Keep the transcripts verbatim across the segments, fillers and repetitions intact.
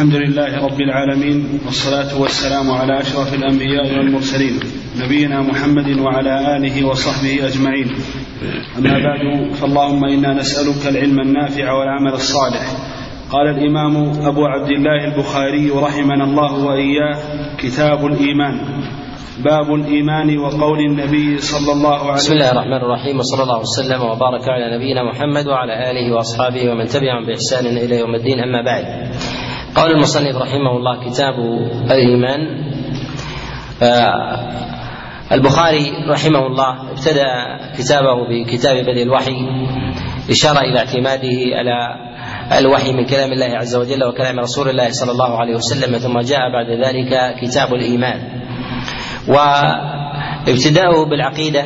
الحمد لله رب العالمين، والصلاة والسلام على أشرف الأنبياء والمرسلين نبينا محمد وعلى آله وصحبه أجمعين. أما بعد، فاللهم إنا نسألك العلم النافع والعمل الصالح. قال الإمام أبو عبد الله البخاري رحمنا الله وإياه: كتاب الإيمان. باب الإيمان وقول النبي صلى الله عليه وسلم. بسم الله الرحمن الرحيم، وصلى الله وسلم وبارك على نبينا محمد وعلى آله وأصحابه ومن تبعهم بإحسان إلى يوم الدين. أما بعد، قال المصنف رحمه الله: كتاب الإيمان. البخاري رحمه الله ابتدأ كتابه بكتاب بدء الوحي، إشارة إلى اعتماده على الوحي من كلام الله عز وجل وكلام رسول الله صلى الله عليه وسلم، ثم جاء بعد ذلك كتاب الإيمان. وابتداؤه بالعقيدة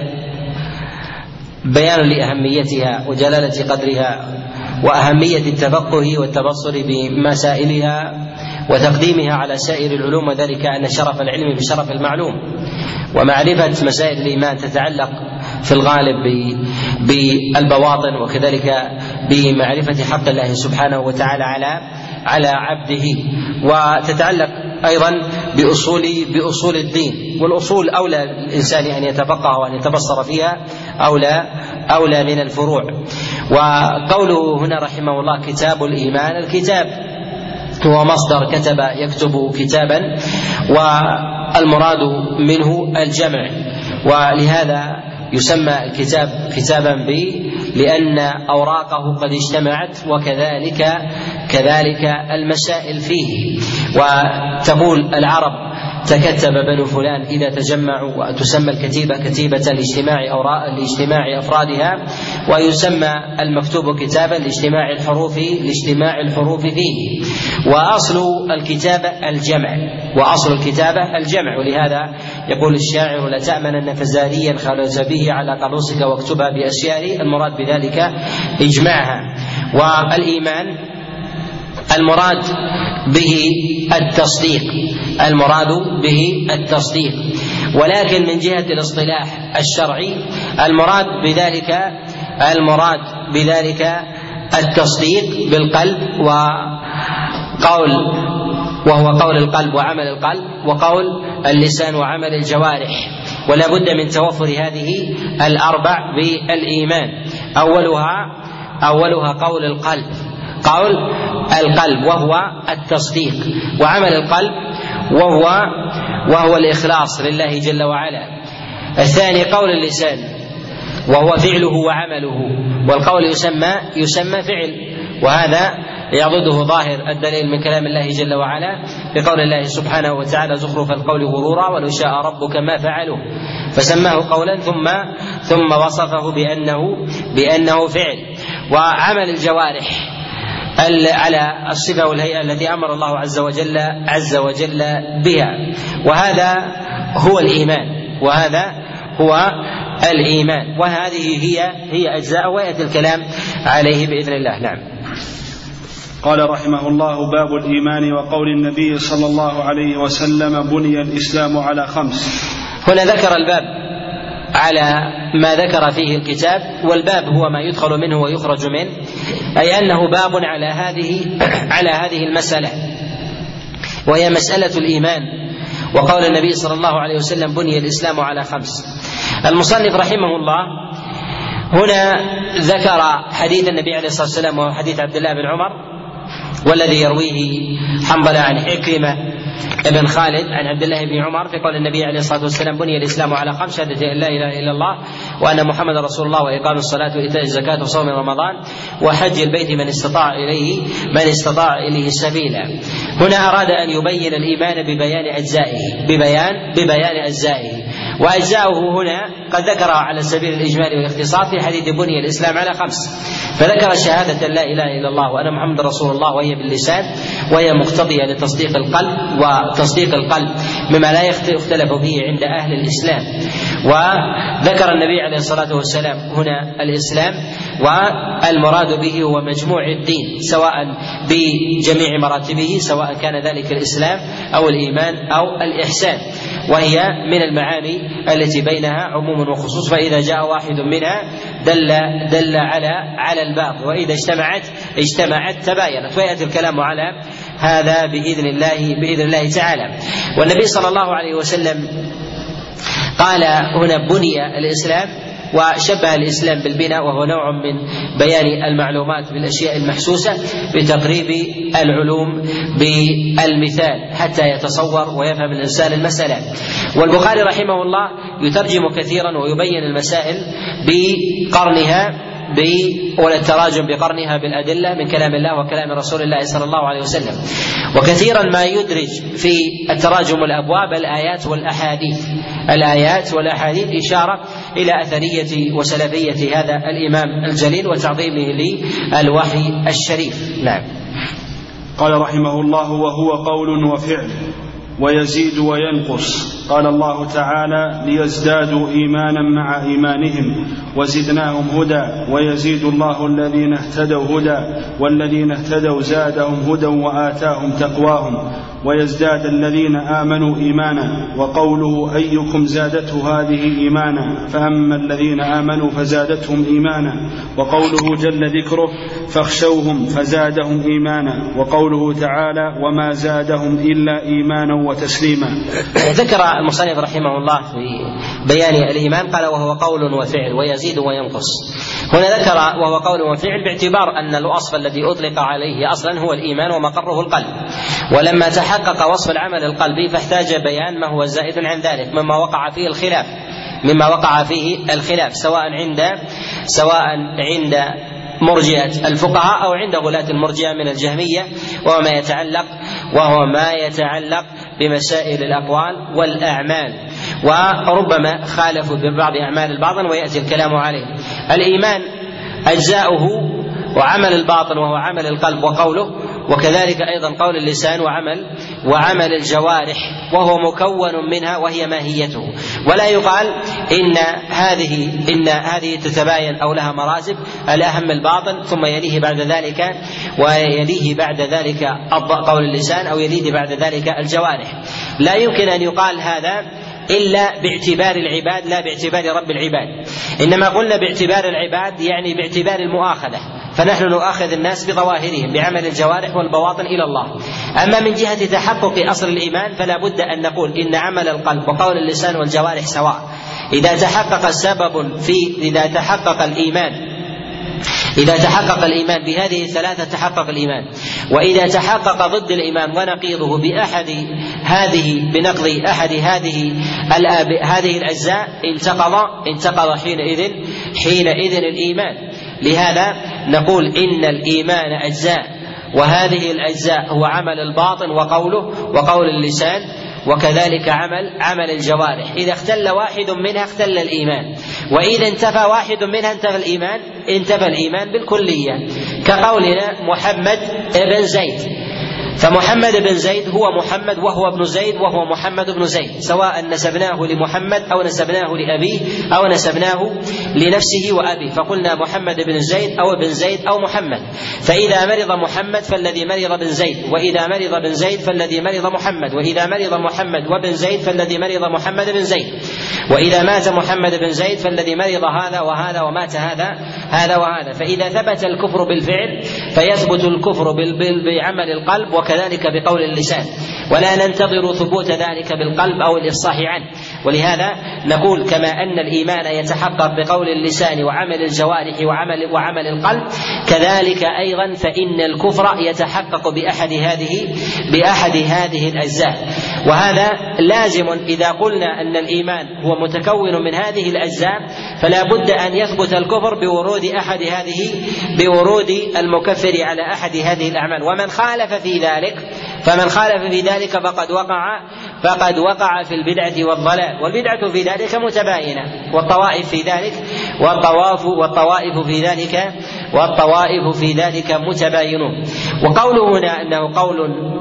بيان لأهميتها وجلالة قدرها وأهمية التفقه والتبصر بمسائلها وتقديمها على سائر العلوم، وذلك أن شرف العلم بشرف المعلوم، ومعرفة مسائل الإيمان تتعلق في الغالب بالبواطن، وكذلك بمعرفة حق الله سبحانه وتعالى على على عبده، وتتعلق أيضا بأصول بأصول الدين، والأصول أولى الإنسان أن يتفقه وأن يتبصر فيها أولى أولى من الفروع. وقوله هنا رحمه الله كتاب الإيمان، الكتاب هو مصدر كتب يكتب كتابا، والمراد منه الجمع، ولهذا يسمى الكتاب كتابا به لأن أوراقه قد اجتمعت، وكذلك كذلك المسائل فيه. وتقول العرب: تكتب بنو فلان إذا تجمعوا، وتسمى الكتيبة كتيبة لاجتماع أوراق لاجتماع أفرادها، ويسمى المكتوب كتابا لاجتماع الحروف لاجتماع الحروف فيه. وأصل الكتابة الجمع وأصل الكتابة الجمع ولهذا يقول الشاعر: لا تأمنن فزاريا خلوت به على قلوصك واكتبها بأشياء، المراد بذلك إجماعها. والإيمان المراد به التصديق المراد به التصديق ولكن من جهة الاصطلاح الشرعي المراد بذلك المراد بذلك التصديق بالقلب، وقول وهو قول القلب وعمل القلب، وقول اللسان وعمل الجوارح. ولا بد من توفر هذه الأربع بالإيمان. أولها أولها قول القلب قول القلب وهو التصديق، وعمل القلب وهو وهو الإخلاص لله جل وعلا. الثاني قول اللسان وهو فعله وعمله، والقول يسمى يسمى فعل، وهذا يعضده ظاهر الدليل من كلام الله جل وعلا بقول الله سبحانه وتعالى: زخرف القول غرورا ولو شاء ربك ما فعلوه، فسماه قولا ثم ثم وصفه بأنه بأنه فعل. وعمل الجوارح على الصفة والهيئة التي أمر الله عز وجل عز وجل بها، وهذا هو الإيمان وهذا هو الإيمان وهذه هي هي أجزاء، ويأتي الكلام عليه بإذن الله. نعم. قال رحمه الله: باب الإيمان وقول النبي صلى الله عليه وسلم: بني الإسلام على خمس. هنا ذكر الباب على ما ذكر فيه الكتاب، والباب هو ما يدخل منه ويخرج منه، أي أنه باب على هذه على هذه المسألة، وهي مسألة الإيمان وقول النبي صلى الله عليه وسلم: بني الإسلام على خمس. المصنف رحمه الله هنا ذكر حديث النبي عليه الصلاة والسلام، وهو حديث عبد الله بن عمر، والذي يرويه حنظلة عن عكرمة ابن خالد عن عبد الله بن عمر في قول النبي عليه الصلاة والسلام: بني الإسلام على خمس: شهادة أن لا إله إلا الله وأن محمد رسول الله، وإقام الصلاة وإيتاء الزكاة وصوم رمضان وحج البيت من استطاع إليه من استطاع إليه سبيلا. هنا أراد أن يبين الإيمان ببيان أجزائه ببيان ببيان أجزائه وأجزاؤه هنا قد ذكرها على سبيل الإجمال والاختصار في حديث بني الإسلام على خمس، فذكر شهادة لا إله إلا الله وأن محمد رسول الله، وهي باللسان، وهي مقتضية لتصديق القلب، وتصديق القلب مما لا يختلف فيه عند أهل الإسلام. وذكر النبي عليه الصلاة والسلام هنا الإسلام، والمراد به هو مجموع الدين سواء بجميع مراتبه، سواء كان ذلك الإسلام أو الإيمان أو الإحسان، وهي من المعاني التي بينها عموم وخصوص، فإذا جاء واحد منها دل دل على على الباقي، وإذا اجتمعت اجتمعت تباينت. ويأتي الكلام على هذا بإذن الله بإذن الله تعالى. والنبي صلى الله عليه وسلم قال هنا بني الإسلام، وشبه الإسلام بالبناء، وهو نوع من بيان المعلومات بالأشياء المحسوسة بتقريب العلوم بالمثال حتى يتصور ويفهم الإنسان المسألة. والبخاري رحمه الله يترجم كثيرا ويبين المسائل بقرنها ولا التراجم بقرنها بالأدلة من كلام الله وكلام رسول الله صلى الله عليه وسلم. وكثيرا ما يدرج في التراجم الأبواب الآيات والأحاديث الآيات والأحاديث إشارة إلى أثرية وسلفية هذا الإمام الجليل وتعظيمه للوحي الشريف. نعم. قال رحمه الله: وهو قول وفعل ويزيد وينقص. قال الله تعالى: ليزدادوا إيمانا مع إيمانهم وزدناهم هدى ويزيد الله الذين اهتدوا هدى والذين اهتدوا زادهم هدى وآتاهم تقواهم ويزداد الذين آمنوا إيمانا. وقوله: أيكم زادته هذه إيمانا، فأما الذين آمنوا فزادتهم إيمانا. وقوله جل ذكره: فاخشوهم فزادهم إيمانا. وقوله تعالى: وما زادهم إلا إيمانا وتسليما. ذكر المصنف رحمه الله في بيان الإيمان قال: وهو قول وفعل ويزيد وينقص. هنا ذكر وهو قول وفعل باعتبار أن الوصف الذي أطلق عليه أصلا هو الإيمان ومقره القلب، ولما تحقق وصف العمل القلبي فاحتاج بيان ما هو زائد عن ذلك مما وقع فيه الخلاف مما وقع فيه الخلاف سواء عند سواء عند مرجئة الفقهاء أو عند غلاة المرجئة من الجهمية، وهو ما يتعلق وهو ما يتعلق بمسائل الأقوال والأعمال، وربما خالفوا ببعض أعمال الباطن ويأتي الكلام عليه. الإيمان أجزاؤه وعمل الباطن وهو عمل القلب وقوله، وكذلك أيضا قول اللسان وعمل وعمل الجوارح وهو مكون منها وهي ماهيته. ولا يقال إن هذه إن هذه تتباين أو لها مراتب، الأهم الباطن ثم يليه بعد ذلك ويليه بعد ذلك قول اللسان أو يليه بعد ذلك الجوارح. لا يمكن أن يقال هذا إلا باعتبار العباد لا باعتبار رب العباد، إنما قلنا باعتبار العباد يعني باعتبار المؤاخذة، فنحن نؤاخذ الناس بظواهرهم بعمل الجوارح والبواطن إلى الله. أما من جهة تحقق أصل الإيمان فلا بد أن نقول إن عمل القلب وقول اللسان والجوارح سواء. إذا تحقق سبب في إذا تحقق الإيمان إذا تحقق الإيمان بهذه الثلاثة تحقق الإيمان، وإذا تحقق ضد الإيمان ونقيضه بأحد هذه بنقض أحد هذه هذه الأجزاء انتقض انتقض حينئذ حينئذ الإيمان. لهذا نقول إن الإيمان أجزاء، وهذه الأجزاء هو عمل الباطن وقوله وقول اللسان، وكذلك عمل عمل الجوارح. إذا اختل واحد منها اختل الإيمان، وإذا انتفى واحد منها انتفى الإيمان انتفى الإيمان بالكلية، كقولنا محمد بن زيد، فمحمد بن زيد هو محمد وهو ابن زيد وهو محمد بن زيد، سواء نسبناه لمحمد أو نسبناه لأبيه أو نسبناه لنفسه وأبيه، فقلنا محمد بن زيد أو ابن زيد أو محمد. فإذا مرض محمد فالذي مرض بن زيد، وإذا مرض بن زيد فالذي مرض محمد، وإذا مرض محمد وبن زيد فالذي مرض محمد بن زيد، وإذا مات محمد بن زيد فالذي مرض هذا وهذا ومات هذا هذا وهذا. فإذا ثبت الكفر بالفعل فيثبت الكفر بعمل القلب وكذلك بقول اللسان، ولا ننتظر ثبوت ذلك بالقلب أو الإفصاح عنه. ولهذا نقول كما أن الإيمان يتحقق بقول اللسان وعمل الجوارح وعمل وعمل القلب، كذلك أيضا فإن الكفر يتحقق بأحد هذه بأحد هذه الأجزاء. وهذا لازم إذا قلنا أن الإيمان هو متكون من هذه الأجزاء، فلا بد أن يثبت الكفر بورود أحد هذه بورود المكفر على أحد هذه الأعمال. ومن خالف في ذلك فمن خالف في ذلك فقد وقع فقد وقع في البدعة والضلال، والبدعة في ذلك متباينة، والطوائف في ذلك والطواف والطوائف في ذلك والطوائف في ذلك متباينون. وقوله هنا أنه قول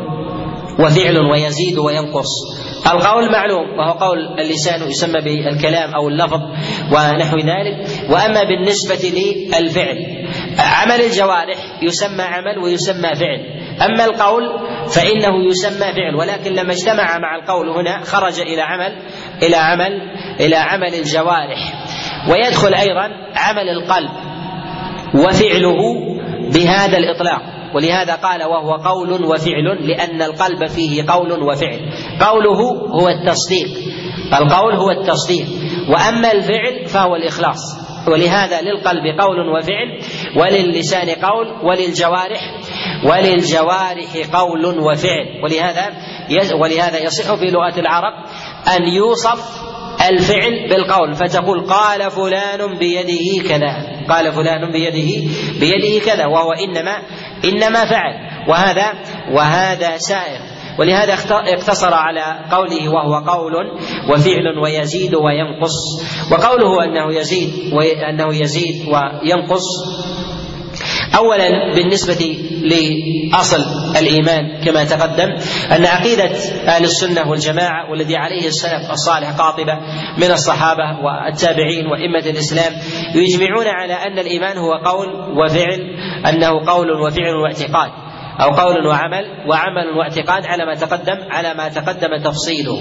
وفعل ويزيد وينقص، القول معلوم وهو قول اللسان يسمى بالكلام أو اللفظ ونحو ذلك. وأما بالنسبة للفعل عمل الجوارح يسمى عمل ويسمى فعل، أما القول فإنه يسمى فعل، ولكن لما اجتمع مع القول هنا خرج إلى عمل إلى عمل إلى عمل الجوارح. ويدخل أيضا عمل القلب وفعله بهذا الإطلاق، ولهذا قال وهو قول وفعل، لأن القلب فيه قول وفعل. قوله هو التصديق، القول هو التصديق، وأما الفعل فهو الإخلاص. ولهذا للقلب قول وفعل، وللسان قول، وللجوارح وللجوارح قول وفعل. ولهذا ولهذا يصح في لغة العرب أن يوصف الفعل بالقول، فتقول قال فلان بيده كذا، قال فلان بيده بيده كذا، وهو إنما إنما فعل، وهذا وهذا سائر. ولهذا اقتصر على قوله وهو قول وفعل ويزيد وينقص. وقوله أنه يزيد وأنه يزيد وينقص، أولا بالنسبة لأصل الإيمان كما تقدم أن عقيدة أهل السنة والجماعة والذي عليه السلف الصالح قاطبة من الصحابة والتابعين وأئمة الإسلام يجمعون على أن الإيمان هو قول وفعل، أنه قول وفعل واعتقاد، أو قول وعمل وعمل واعتقاد على ما تقدم على ما تقدم تفصيله،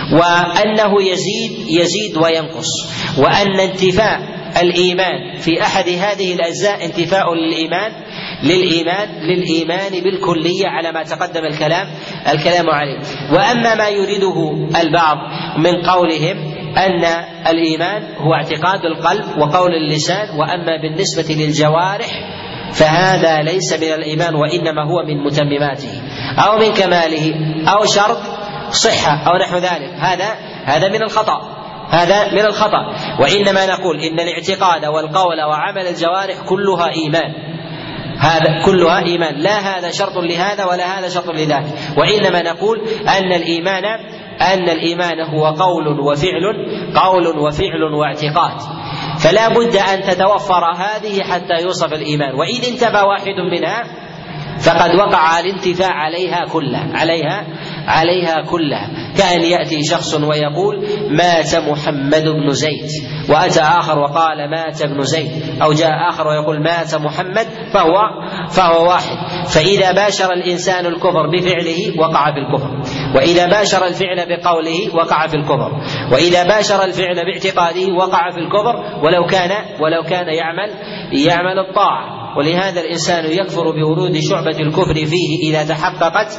وأنه يزيد يزيد وينقص، وأن انتفاء الإيمان في أحد هذه الأجزاء انتفاء للإيمان للإيمان للإيمان بالكلية على ما تقدم الكلام الكلام عليه. وأما ما يريده البعض من قولهم أن الإيمان هو اعتقاد القلب وقول اللسان، وأما بالنسبة للجوارح فهذا ليس من الإيمان وإنما هو من متمماته أو من كماله أو شرط صحة أو نحو ذلك، هذا هذا من الخطأ هذا من الخطأ وإنما نقول إن الاعتقاد والقول وعمل الجوارح كلها إيمان، هذا كلها إيمان، لا هذا شرط لهذا ولا هذا شرط لذاك، وإنما نقول أن الإيمان أن الإيمان هو قول وفعل قول وفعل واعتقاد، فلا بد أن تتوفر هذه حتى يوصف الإيمان. وإذا انتفى واحد منها فقد وقع الانتفاع عليها كلها عليها عليها كلها كأن يأتي شخص ويقول مات محمد بن زيد، وأتى آخر وقال مات ابن زيد، أو جاء آخر ويقول مات محمد، فهو فهو واحد. فإذا باشر الإنسان الكفر بفعله وقع في الكفر، وإذا باشر الفعل بقوله وقع في الكفر، وإذا باشر الفعل باعتقاده وقع في الكفر ولو كان ولو كان يعمل يعمل الطاعة. ولهذا الإنسان يكفر بورود شعبة الكفر فيه إذا تحققت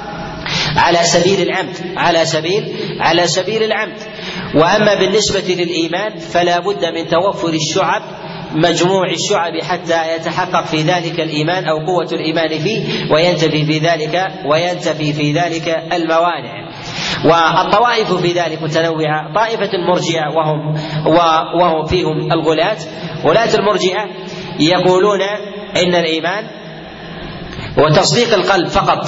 على سبيل العمد على سبيل على سبيل العمد. وأما بالنسبة للإيمان فلا بد من توفر الشعب، مجموع الشعب، حتى يتحقق في ذلك الإيمان أو قوة الإيمان فيه، وينتفي في ذلك وينتفي في ذلك الموانع. والطوائف في ذلك متنوعة، طائفة المرجئة وهم وهم فيهم الغلاة، غلاة المرجئة يقولون إن الإيمان هو تصديق القلب فقط،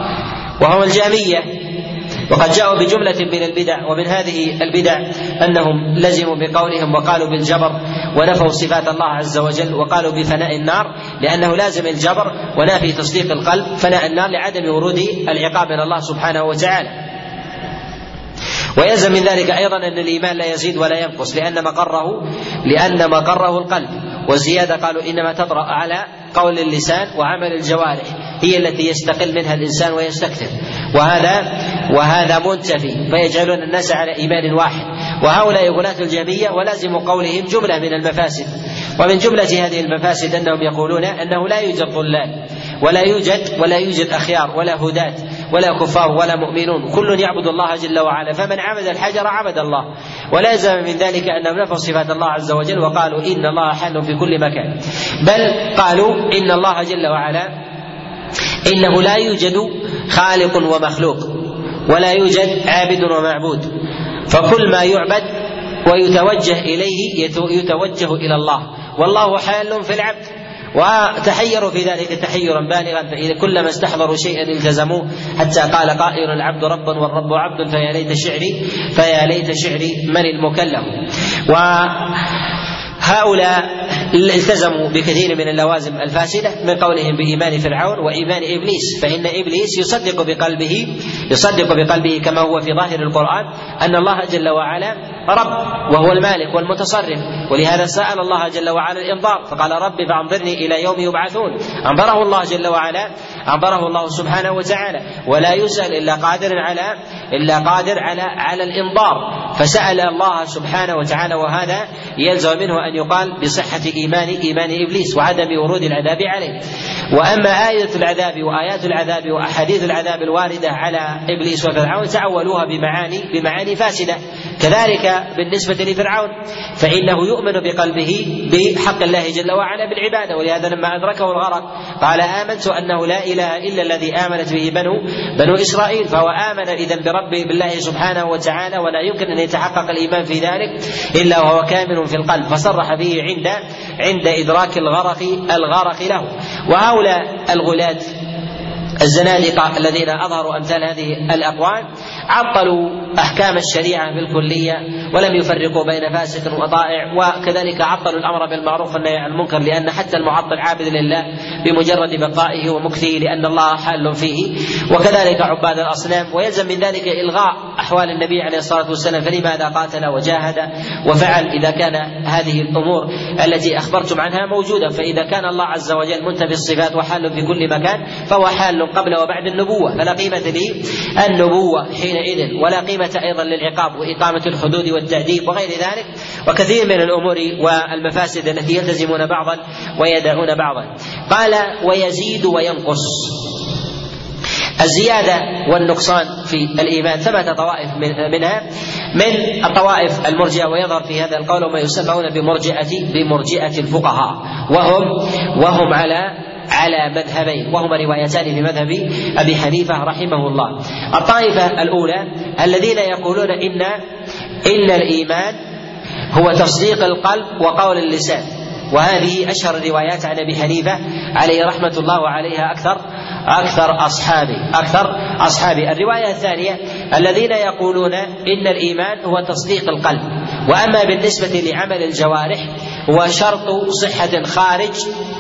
وهم الجهمية، وقد جاءوا بجملة من البدع، ومن هذه البدع أنهم لزموا بقولهم وقالوا بالجبر ونفوا صفات الله عز وجل، وقالوا بفناء النار لأنه لازم الجبر ونافي تصديق القلب فناء النار لعدم ورود العقاب من الله سبحانه وتعالى. ويلزم من ذلك أيضا أن الإيمان لا يزيد ولا ينقص لأن مقره لأن مقره القلب، والزيادة قالوا إنما تطرأ على قول اللسان وعمل الجوارح، هي التي يستقل منها الإنسان ويستكثر، وهذا وهذا منتفي، فيجعلون الناس على إيمان واحد. وهؤلاء غلاة الجهمية ولازم قولهم جملة من المفاسد، ومن جملة هذه المفاسد أنهم يقولون أنه لا يوجد ضلال ولا يوجد ولا يوجد أخيار ولا هداة ولا كفار ولا مؤمنون، كل يعبد الله جل وعلا، فمن عبد الحجر عبد الله. ولازم من ذلك أنهم نفوا صفات الله عز وجل وقالوا إن الله حل في كل مكان، بل قالوا إن الله جل وعلا إنه لا يوجد خالق ومخلوق ولا يوجد عابد ومعبود، فكل ما يعبد ويتوجه إليه يتوجه إلى الله، والله حال في العبد. وتحيروا في ذلك تحيرا بالغا، فإذا كلما استحضروا شيئا التزموه، حتى قال قائل العبد رب والرب عبد، فيا ليت شعري فيا ليت شعري من المكلم. وهؤلاء التزموا بكثير من اللوازم الفاسدة من قولهم بإيمان فرعون وإيمان إبليس، فإن إبليس يصدق بقلبه يصدق بقلبه كما هو في ظاهر القرآن أن الله جل وعلا رب وهو المالك والمتصرف، ولهذا سأل الله جل وعلا الإنظار فقال رب فأنظرني إلى يوم يبعثون، أنظره الله جل وعلا أنظره الله سبحانه وتعالى، ولا يسأل إلا قادر على إلا قادر على على الإنظار، فسأل الله سبحانه وتعالى، وهذا يلزم منه أن يقال بصحة إيمان إيمان إبليس وعدم ورود العذاب عليه. وأما آية العذاب وآيات العذاب وأحاديث العذاب الواردة على إبليس وفرعون تعولوها بمعاني بمعاني فاسدة. كذلك بالنسبة لفرعون فإنه يؤمن بقلبه بحق الله جل وعلا بالعبادة، ولهذا لما أدركه الغرق قال آمنت أنه لا إله إلا الذي آمنت به بنو بنو إسرائيل، فهو آمن إذن بربه بالله سبحانه وتعالى، ولا يمكن أن يتحقق الإيمان في ذلك إلا وهو كامل في القلب، فصرح به عند عند إدراك الغرق الغرق له. وهؤلاء الغلاة الزنادقة الذين أظهروا أمثال هذه الأقوال عطلوا أحكام الشريعة بالكلية ولم يفرقوا بين فاسق وطائع، وكذلك عطلوا الأمر بالمعروف والنهي عن المنكر، لأن حتى المعطل عابد لله بمجرد بقائه ومكثه لأن الله حال فيه، وكذلك عباد الأصنام. ويلزم من ذلك إلغاء أحوال النبي عليه الصلاة والسلام، فلماذا قاتل وجاهد وفعل إذا كان هذه الأمور التي أخبرتم عنها موجودة؟ فإذا كان الله عز وجل منتفي الصفات وحال في كل مكان فهو حال قبل وبعد النبوة، فلا قيمة للنبوة حينئذ، ولا قيمة أيضا للعقاب وإقامة الحدود والتأديب وغير ذلك، وكثير من الأمور والمفاسد التي يلتزمون بعضا ويدعون بعضا. قال ويزيد وينقص. الزيادة والنقصان في الإيمان ثمة طوائف منها من الطوائف المرجئة، ويظهر في هذا القول ما يسمون بمرجئة بمرجئة الفقهاء، وهم وهم على على مذهبين، وهما روايتان في مذهب أبي حنيفة رحمه الله. الطائفة الأولى الذين يقولون إن إن الإيمان هو تصديق القلب وقول اللسان، وهذه أشهر الروايات عن أبي حنيفة عليه رحمة الله، وعليها أكثر أكثر أصحابي أكثر أصحابي. الرواية الثانية الذين يقولون إن الإيمان هو تصديق القلب، وأما بالنسبة لعمل الجوارح هو شرط صحة خارج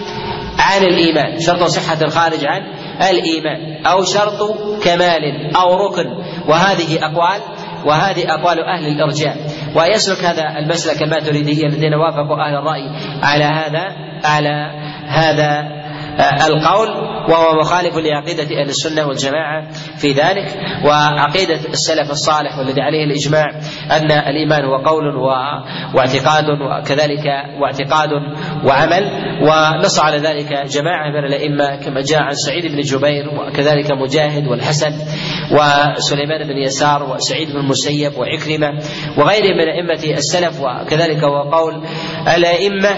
عن الإيمان، شرط صحة خارج عن الإيمان، أو شرط كمال أو ركن، وهذه أقوال وهذه أقوال أهل الإرجاء. ويسلك هذا المسلك الماتريدية الذين وافقوا أهل الرأي على هذا على هذا القول، وهو مخالف لعقيدة أهل السنة والجماعة في ذلك، وعقيدة السلف الصالح والذي عليه الإجماع أن الإيمان هو قول واعتقاد، وكذلك واعتقاد وعمل. ونص على ذلك جماعة من الأئمة كما جاء عن سعيد بن جبير، وكذلك مجاهد والحسن وسليمان بن يسار وسعيد بن المسيب وعكرمة وغيرهم من أئمة السلف، وكذلك هو قول الأئمة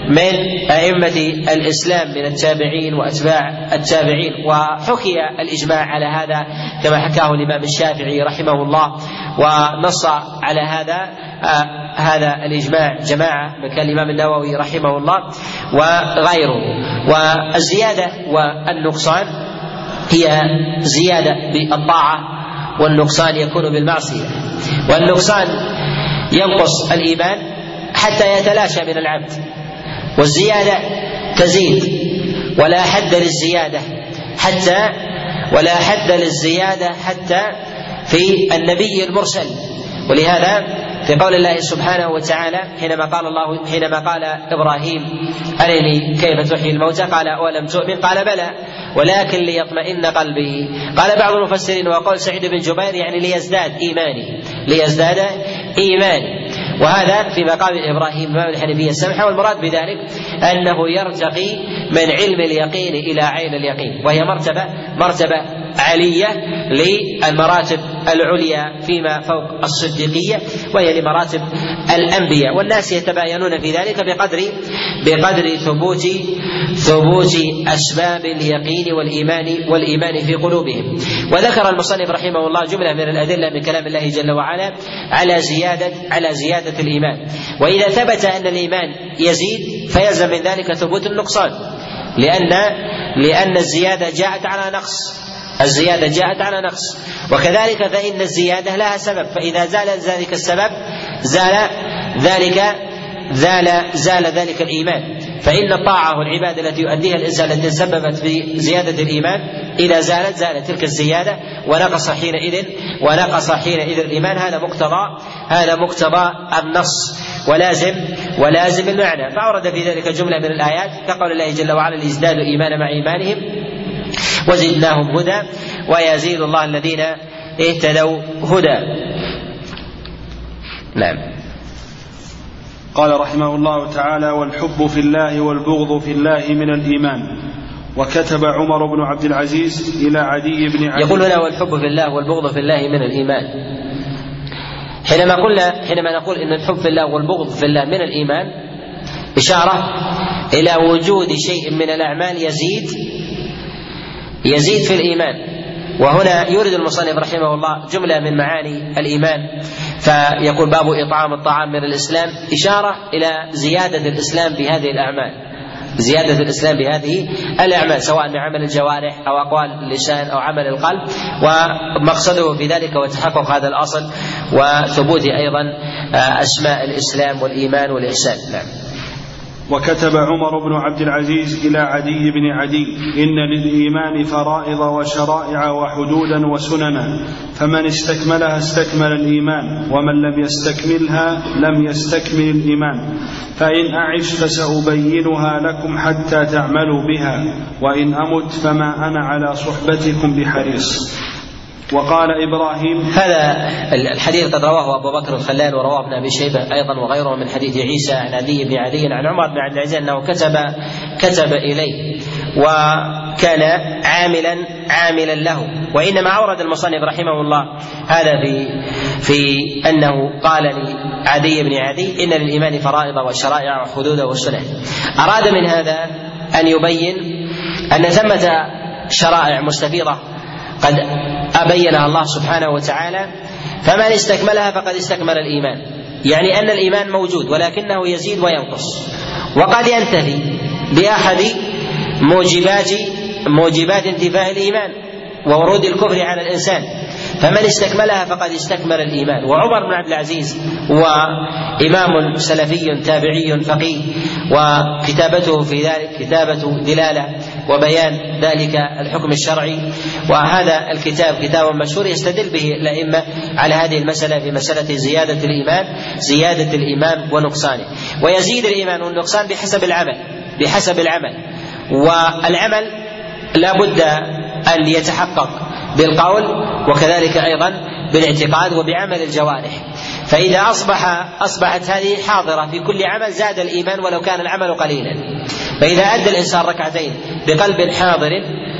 من أئمة الإسلام من التابعين وأتباع التابعين. وحكي الإجماع على هذا كما حكاه الإمام الشافعي رحمه الله، ونص على هذا آه هذا الإجماع جماعة كان الإمام النووي رحمه الله وغيره. والزيادة والنقصان هي زيادة بالطاعة، والنقصان يكون بالمعصية. والنقصان ينقص الإيمان حتى يتلاشى من العبد، والزيادة تزيد ولا حد للزيادة حتى ولا حد للزيادة حتى في النبي المرسل. ولهذا في قول الله سبحانه وتعالى حينما قال الله حينما قال إبراهيم أرني كيف تحيي الموتى قال أولم تؤمن قال بلى ولكن ليطمئن قلبي. قال بعض المفسرين وقول سعيد بن جبير يعني ليزداد إيماني ليزداد إيماني وهذا في مقام إبراهيم إمام الحنيفية السمحة. والمراد بذلك أنه يرتقي من علم اليقين إلى عين اليقين، وهي مرتبة مرتبة عالية للمراتب العليا فيما فوق الصديقية، وهي لمراتب الأنبياء. والناس يتباينون في ذلك بقدر بقدر ثبوت ثبوت أسباب اليقين والإيمان والإيمان في قلوبهم. وذكر المصنف رحمه الله جملة من الأدلة من كلام الله جل وعلا على زيادة على زيادة الإيمان. وإذا ثبت أن الإيمان يزيد فيلزم من ذلك ثبوت النقصان، لأن لأن الزيادة جاءت على نقص الزيادة جاءت على نقص وكذلك فإن الزيادة لها سبب، فإذا زال ذلك السبب زال ذلك زال زال ذلك الإيمان. فإن الطاعة والعبادة التي يؤديها الإنسان التي سببت في زيادة الإيمان إذا زالت زالت تلك الزيادة ونقص حينئذ ونقص حينئذ الإيمان. هذا مقتضى هذا مقتضى النص ولازم ولازم المعنى. فأورد في ذلك جملة من الآيات كقول الله جل وعلا ليزدادوا إيمانا مع إيمانهم وزدناهم هدى ويزيد الله الذين اهتدوا هدى. نعم. قال رحمه الله تعالى: والحب في الله والبغض في الله من الإيمان، وكتب عمر بن عبد العزيز إلى عدي بن عدي. يقول هنا والحب في الله والبغض في الله من الإيمان. حينما قلنا حينما نقول إن الحب في الله والبغض في الله من الإيمان إشارة إلى وجود شيء من الأعمال يزيد يزيد في الإيمان. وهنا يورد المصنف رحمه الله جملة من معاني الإيمان، فيقول باب إطعام الطعام من الإسلام، إشارة إلى زيادة الإسلام بهذه الأعمال، زيادة الإسلام بهذه الأعمال سواء من عمل الجوارح أو أقوال اللسان أو عمل القلب، ومقصده في ذلك وتحقق هذا الأصل وثبوت أيضا أسماء الإسلام والإيمان والإحسان. نعم. وكتب عمر بن عبد العزيز إلى عدي بن عدي: إن للإيمان فرائض وشرائع وحدودا وسننا، فمن استكملها استكمل الإيمان، ومن لم يستكملها لم يستكمل الإيمان، فإن أعش فسأبينها لكم حتى تعملوا بها، وإن أمت فما أنا على صحبتكم بحريص. وقال إبراهيم. هذا الحديث قد رواه أبو بكر الخلال ورواه ابن أبي شيبة أيضا وغيره من حديث عيسى عن عدي بن عدي عن عمر بن عبد العزيز أنه كتب كتب إليه وكان عاملا عاملا له. وإنما أورد المصنف رحمه الله هذا في في أنه قال لعدي بن عدي: إن للإيمان فرائض وشرائع وحدود وسنن. أراد من هذا أن يبين أن ثمة شرائع مستفيضة قد أبينها الله سبحانه وتعالى، فمن استكملها فقد استكمل الإيمان، يعني أن الإيمان موجود ولكنه يزيد وينقص، وقد ينتفي بأحد موجبات موجبات انتفاء الإيمان وورود الكفر على الإنسان، فمن استكملها فقد استكمل الإيمان. وعمر بن عبد العزيز هو إمام سلفي تابعي فقيه، وكتابته في ذلك كتابة دلالة وبيان ذلك الحكم الشرعي، وهذا الكتاب كتاب مشهور يستدل به الأئمة على هذه المسألة في مسألة زيادة الإيمان زيادة الإيمان ونقصانه. ويزيد الإيمان والنقصان بحسب العمل بحسب العمل والعمل لا بد أن يتحقق بالقول وكذلك أيضا بالاعتقاد وبعمل الجوارح. فإذا أصبح أصبحت هذه حاضرة في كل عمل زاد الإيمان ولو كان العمل قليلا. فإذا أدى الإنسان ركعتين بقلب حاضر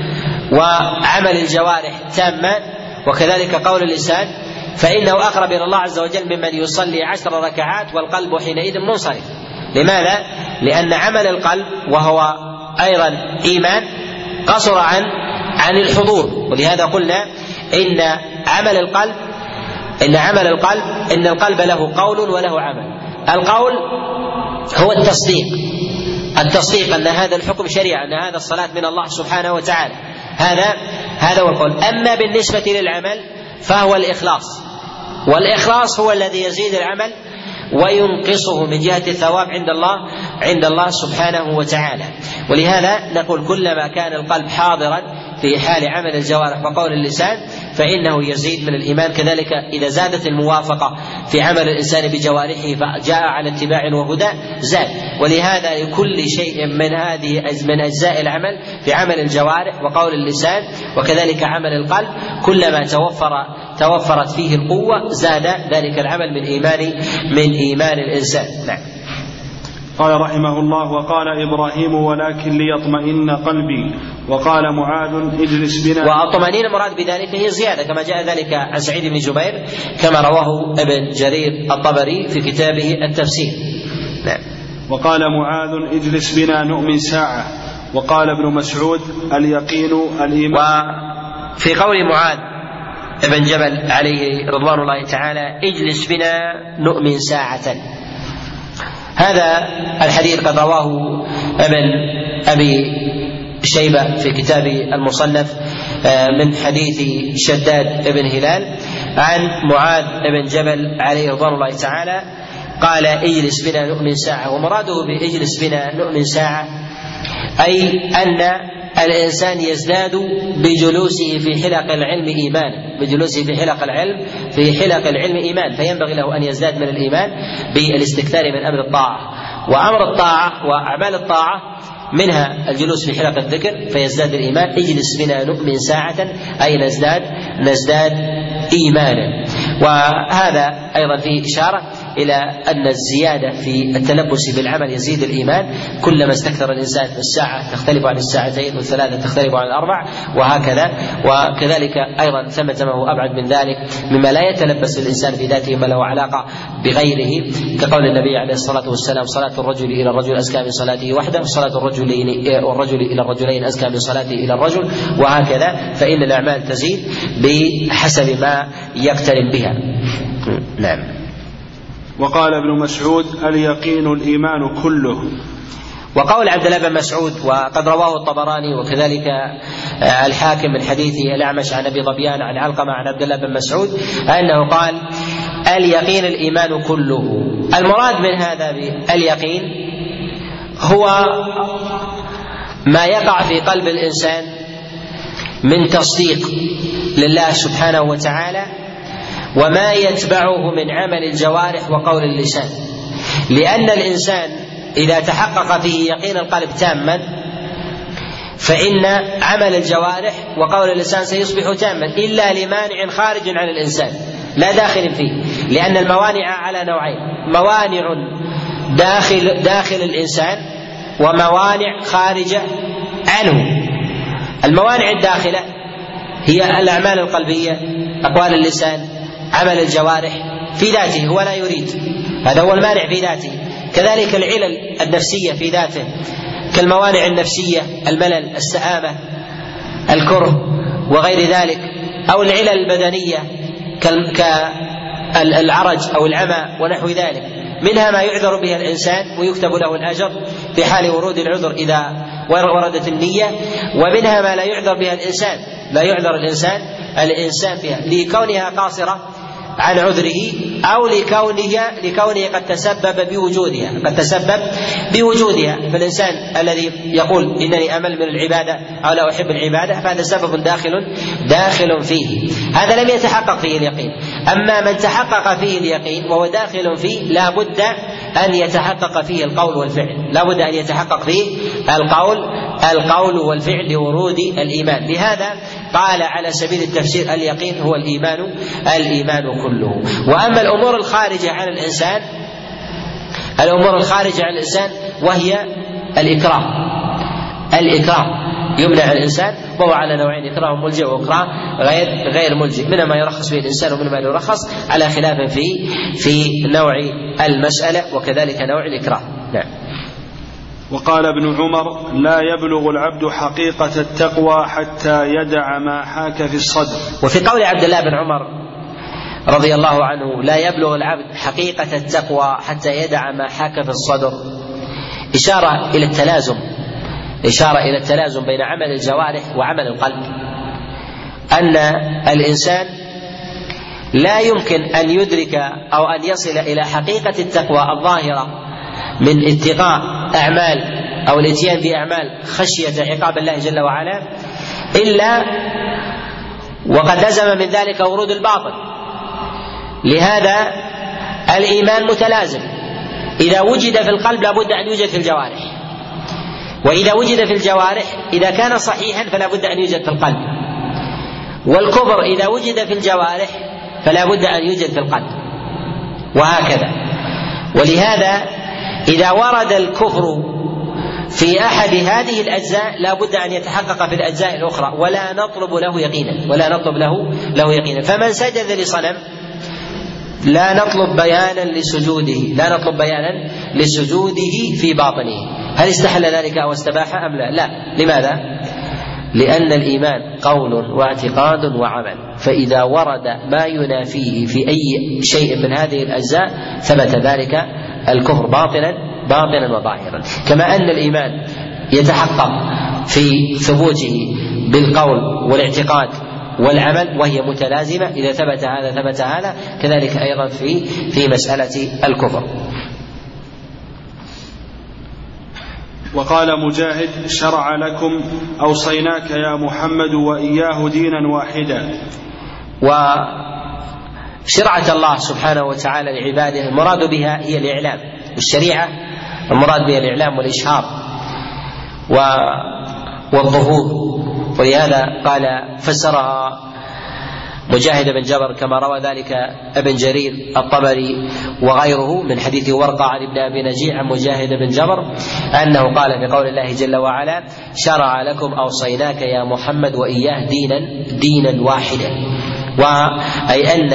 وعمل الجوارح تاما وكذلك قول اللسان، فإنه أقرب إلى الله عز وجل ممن يصلي عشر ركعات والقلب حينئذ منصرف. لماذا؟ لأن عمل القلب وهو أيضا إيمان قصر عن عن الحضور. ولهذا قلنا إن عمل القلب إن عمل القلب إن القلب له قول وله عمل. القول هو التصديق التصديق أن هذا الحكم شريعة، أن هذا الصلاة من الله سبحانه وتعالى، هذا هذا هو القول. أما بالنسبة للعمل فهو الإخلاص، والإخلاص هو الذي يزيد العمل وينقصه من جهة الثواب عند الله عند الله سبحانه وتعالى. ولهذا نقول كلما كان القلب حاضرا في حال عمل الجوارح وقول اللسان فإنه يزيد من الإيمان. كذلك إذا زادت الموافقة في عمل الإنسان بجوارحه فجاء على اتباع وهدى زاد. ولهذا لكل شيء من هذه من أجزاء العمل في عمل الجوارح وقول اللسان وكذلك عمل القلب كلما توفر توفرت فيه القوة زاد ذلك العمل من إيمان من إيمان الإنسان. نعم. قال رحمه الله: وقال إبراهيم: ولكن ليطمئن قلبي. وقال معاذ: اجلس بنا. والطمأنينة مراد بذلك هي زيادة كما جاء ذلك عن سعيد بن جبير كما رواه ابن جرير الطبري في كتابه التفسير. نعم. وقال معاذ: اجلس بنا نؤمن ساعة. وقال ابن مسعود: اليقين الإيمان. وفي قول معاذ ابن جبل عليه رضوان الله تعالى: اجلس بنا نؤمن ساعة، هذا الحديث قد رواه ابن أبي شيبة في كتاب المصنف من حديث شداد بن هلال عن معاذ بن جبل عليه رضوان الله تعالى قال: اجلس بنا نؤمن ساعة. ومراده بإجلس بنا نؤمن ساعة أي أن الإنسان يزداد بجلوسه في حلق العلم إيمانا بجلوسه في حلق العلم في حلق العلم إيمان، فينبغي له أن يزداد من الإيمان بالاستكثار من أمر الطاعة. وأمر الطاعة وأعمال الطاعة منها الجلوس في حلق الذكر فيزداد الإيمان. اجلس بنا نؤمن ساعة أي نزداد نزداد إيمانا. وهذا أيضا فيه إشارة إلى أن الزيادة في التلبس بالعمل يزيد الإيمان، كلما استكثر الإنسان الساعة تختلف عن الساعتين، والثلاثة تختلف عن الأربع، وهكذا. وكذلك أيضا ثمة ما هو أبعد من ذلك مما لا يتلبس الإنسان في ذاته ما له علاقة بغيره، كقول النبي عليه الصلاة والسلام: صلاة الرجل إلى الرجل أزكى من صلاته وحده، وصلاة الرجلين والرجل إلى الرجلين أزكى من صلاته إلى الرجل، وهكذا. فإن الأعمال تزيد بحسب ما يقترن بها. نعم. وقال ابن مسعود: اليقين الإيمان كله. وقول عبد الله بن مسعود وقد رواه الطبراني وكذلك الحاكم من حديث الأعمش عن أبي ظبيان عن علقمة عن عبد الله بن مسعود أنه قال: اليقين الإيمان كله. المراد من هذا باليقين هو ما يقع في قلب الإنسان من تصديق لله سبحانه وتعالى، وما يتبعه من عمل الجوارح وقول اللسان، لأن الإنسان إذا تحقق فيه يقين القلب تاما فإن عمل الجوارح وقول اللسان سيصبح تاما، إلا لمانع خارج عن الإنسان لا داخل فيه، لأن الموانع على نوعين: موانع داخل داخل الإنسان وموانع خارجة عنه. الموانع الداخلة هي الأعمال القلبية، أقوال اللسان، عمل الجوارح في ذاته هو لا يريد، هذا هو المانع في ذاته. كذلك العلل النفسية في ذاته كالموانع النفسية: الملل، السآمة، الكره وغير ذلك، أو العلل البدنية كالعرج أو العمى ونحو ذلك. منها ما يعذر به الإنسان ويكتب له الأجر في حال ورود العذر إذا وردت النية، ومنها ما لا يعذر بها الإنسان لا يعذر الإنسان الإنسان بها لكونها قاصرة عن عذره، أو لكونها لكونه قد تسبب بوجودها قد تسبب بوجودها فالإنسان الذي يقول إنني أمل من العبادة أو لا أحب العبادة فهذا سبب داخل داخل فيه، هذا لم يتحقق فيه اليقين. أما من تحقق فيه اليقين وهو داخل فيه لا بد أن يتحقق فيه القول والفعل، لا بد أن يتحقق فيه القول القول والفعل لورود الإيمان. لهذا قال على سبيل التفسير: اليقين هو الإيمان الإيمان كله. وأما الأمور الخارجة عن الإنسان الأمور الخارجة عن الإنسان وهي الإكراه الإكراه يمنع الإنسان، وهو على نوعين: إكراه ملجئ وإكراه غير غير ملجئ، منها ما يرخص به الإنسان ومنها ما يرخص، على خلاف في في نوع المسألة وكذلك نوع الإكراه. نعم. وقال ابن عمر: لا يبلغ العبد حقيقة التقوى حتى يدع ما حاك في الصدر. وفي قول عبد الله بن عمر رضي الله عنه: لا يبلغ العبد حقيقة التقوى حتى يدع ما حاك في الصدر، إشارة إلى التلازم إشارة إلى التلازم بين عمل الجوارح وعمل القلب، أن الإنسان لا يمكن أن يدرك أو أن يصل إلى حقيقة التقوى الظاهرة من اتقاء أعمال أو الاتيان بأعمال خشية عقاب الله جل وعلا إلا وقد لزم من ذلك ورود الباطل. لهذا الإيمان متلازم، إذا وجد في القلب لابد أن يوجد في الجوارح، وإذا وجد في الجوارح إذا كان صحيحا فلا بد أن يوجد في القلب، والكفر إذا وجد في الجوارح فلا بد أن يوجد في القلب، وهكذا. ولهذا إذا ورد الكفر في أحد هذه الأجزاء لا بد أن يتحقق في الأجزاء الأخرى، ولا نطلب له يقينا ولا نطلب له له يقينا. فمن سجد لصنم لا نطلب بيانا لسجوده لا نطلب بيانا لسجوده في باطنه، هل استحل ذلك أو استباح أم لا؟ لا. لماذا؟ لأن الإيمان قول واعتقاد وعمل، فإذا ورد ما ينافيه في أي شيء من هذه الأجزاء ثبت ذلك الكفر باطلا باطلا وظاهرا. كما أن الإيمان يتحقق في ثبوته بالقول والاعتقاد والعمل وهي متلازمة، إذا ثبت هذا ثبت هذا، كذلك أيضا في في مسألة الكفر. وقال مجاهد: شرع لكم أوصيناك يا محمد وإياه دينا واحدا. وشرعة الله سبحانه وتعالى لعباده المراد بها هي الإعلام، والشريعة المراد بها الإعلام والإشهار والظهور، ولهذا قال فسرها مجاهد بن جبر كما روى ذلك ابن جرير الطبري وغيره من حديث ورقة عن ابن أبي نجيح عن مجاهد بن جبر أنه قال بقول الله جل وعلا: شرع لكم أوصيناك يا محمد وإياه دينا دينا واحدا، وأي أن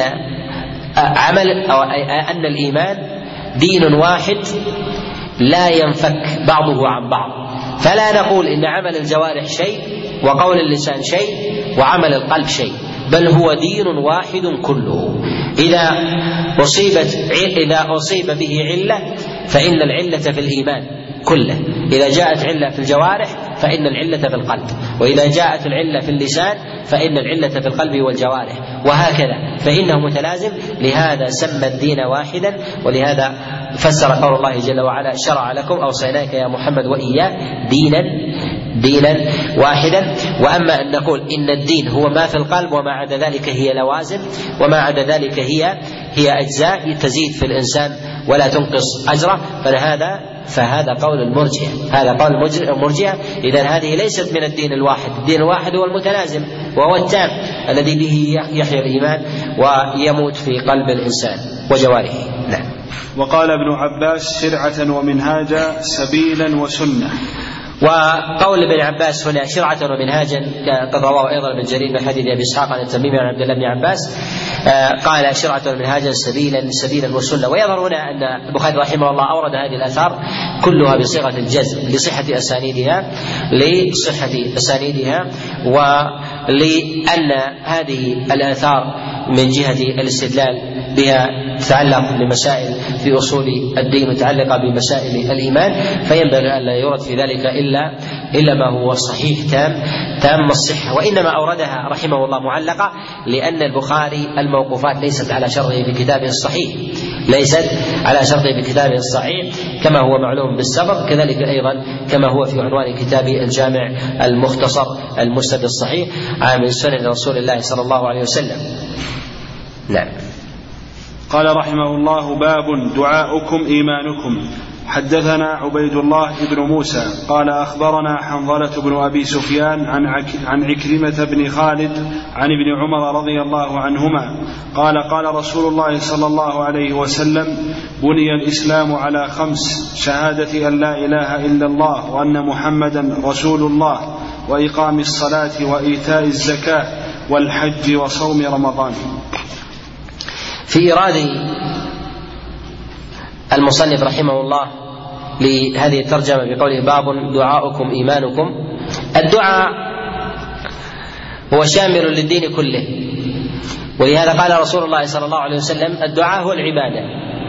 عمل أو أن الإيمان دين واحد لا ينفك بعضه عن بعض، فلا نقول إن عمل الجوارح شيء وقول اللسان شيء وعمل القلب شيء، بل هو دين واحد كله. إذا أصيبت إذا أصيب به علة فإن العلة في الإيمان كله، إذا جاءت علة في الجوارح فإن العلة في القلب، وإذا جاءت العلة في اللسان فإن العلة في القلب والجوارح، وهكذا، فإنه متلازم. لهذا سمى الدين واحدا، ولهذا فسر قول الله جل وعلا: شرع لكم أوصيناك يا محمد وإياه دينا دينا واحدا. وأما أن نقول إن الدين هو ما في القلب وما عدا ذلك هي لوازم، وما عدا ذلك هي هي أجزاء تزيد في الإنسان ولا تنقص أجره، فهذا فهذا قول المرجئة، هذا قول المرجئة. إذن هذه ليست من الدين الواحد، الدين الواحد هو المتلازم وهو التام الذي به يحيا الإيمان ويموت في قلب الإنسان وجوارحه. نعم. وقال ابن عباس: شرعة ومنهاجا، سبيلا وسنة. وقول ابن عباس هنا شرعة ومنهاجا قد رواه أيضا ابن جرير من حديث أبي إسحاق عن التميمي عن عبد الله بن عباس قال: شرعة ومنهاجا، سبيلا سبيلا وسنة. ويظهر هنا أن البخاري رحمه الله أورد هذه الآثار كلها بصيغة الجزم لصحة أسانيدها لصحة أسانيدها ولأن هذه الآثار من جهة الاستدلال بها تتعلق بمسائل في أصول الدين متعلقة بمسائل الإيمان، فينبغي أن لا يرد في ذلك إلا إلا ما هو صحيح تام تام الصحة. وإنما أوردها رحمه الله معلقة لأن البخاري الموقوفات ليست على شرطه بكتابه الصحيح، ليست على شرطه بكتابه الصحيح كما هو معلوم بالسبق، كذلك أيضا كما هو في عنوان كتابه الجامع المختصر المسند الصحيح عن سنن رسول الله صلى الله عليه وسلم. نعم. قال رحمه الله: باب دعاؤكم إيمانكم. حدثنا عبيد الله بن موسى قال أخبرنا حنظلة بن أبي سفيان عن عن عكرمة بن خالد عن ابن عمر رضي الله عنهما قال: قال رسول الله صلى الله عليه وسلم: بني الإسلام على خمس: شهادة أن لا إله إلا الله وأن محمدا رسول الله، وإقام الصلاة وإيتاء الزكاة، والحج وصوم رمضان. في إيراد المصنف رحمه الله لهذه الترجمة بقوله: باب دعاؤكم إيمانكم، الدعاء هو شامل للدين كله، ولهذا قال رسول الله صلى الله عليه وسلم: الدعاء هو العبادة.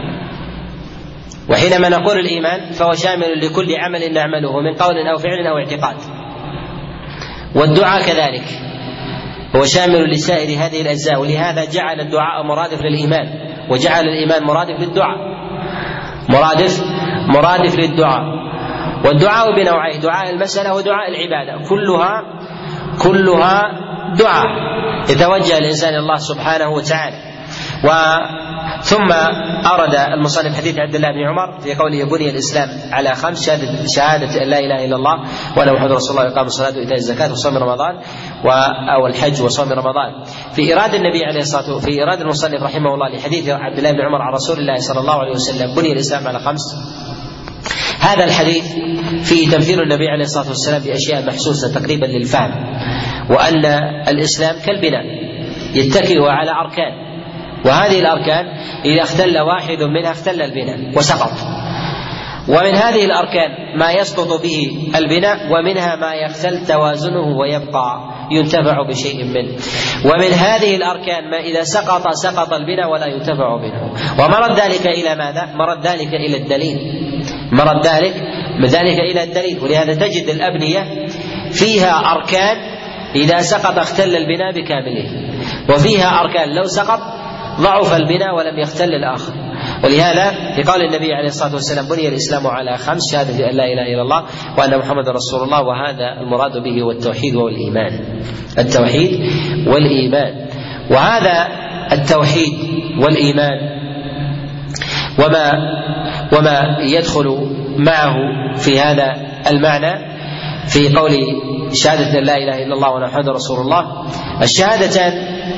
وحينما نقول الإيمان فهو شامل لكل عمل نعمله من قول أو فعل أو اعتقاد، والدعاء كذلك هو شامل لسائر هذه الأجزاء، ولهذا جعل الدعاء مرادف للإيمان، وجعل الإيمان مرادف للدعاء، مرادف مرادف للدعاء. والدعاء بنوعين: دعاء المسألة ودعاء العبادة، كلها كلها دعاء يتوجه الإنسان إلى الله سبحانه وتعالى. ثم أورد المصنف حديث عبد الله بن عمر في قوله: بني الإسلام على خمس: شهادة, شهادة أن لا إله إلا الله وأن محمد رسول الله، وإقام الصلاة وإيتاء الزكاة وصوم رمضان أو الحج وصوم رمضان. في إيراد النبي عليه الصلاة والسلام، في إيراد المصنف رحمه الله لحديث عبد الله بن عمر عن رسول الله صلى الله عليه وسلم: بني الإسلام على خمس، هذا الحديث فيه تمثيل النبي عليه الصلاة والسلام بأشياء محسوسة تقريبا للفهم، وأن الإسلام كالبناء يتكئ على أركان، وهذه الأركان إذا اختل واحد منها اختل البناء وسقط، ومن هذه الأركان ما يسقط به البناء، ومنها ما يختل توازنه ويبقى ينتفع بشيء منه، ومن هذه الأركان ما إذا سقط سقط البناء ولا ينتفع منه. ومرد ذلك إلى ماذا؟ مرد ذلك إلى الدليل، مرد ذلك من ذلك إلى الدليل. ولهذا تجد الأبنية فيها أركان إذا سقط اختل البناء بكامله، وفيها أركان لو سقط ضعف البناء ولم يختل الآخر. ولهذا لقول النبي عليه الصلاة والسلام: بني الإسلام على خمس: شهادة أن لا إله إلا الله وأن محمد رسول الله. وهذا المراد به هو التوحيد والإيمان، التوحيد والإيمان. وهذا التوحيد والإيمان وما وما يدخل معه في هذا المعنى في قول شهادة أن لا إله إلا الله وأن محمد رسول الله، الشهادتان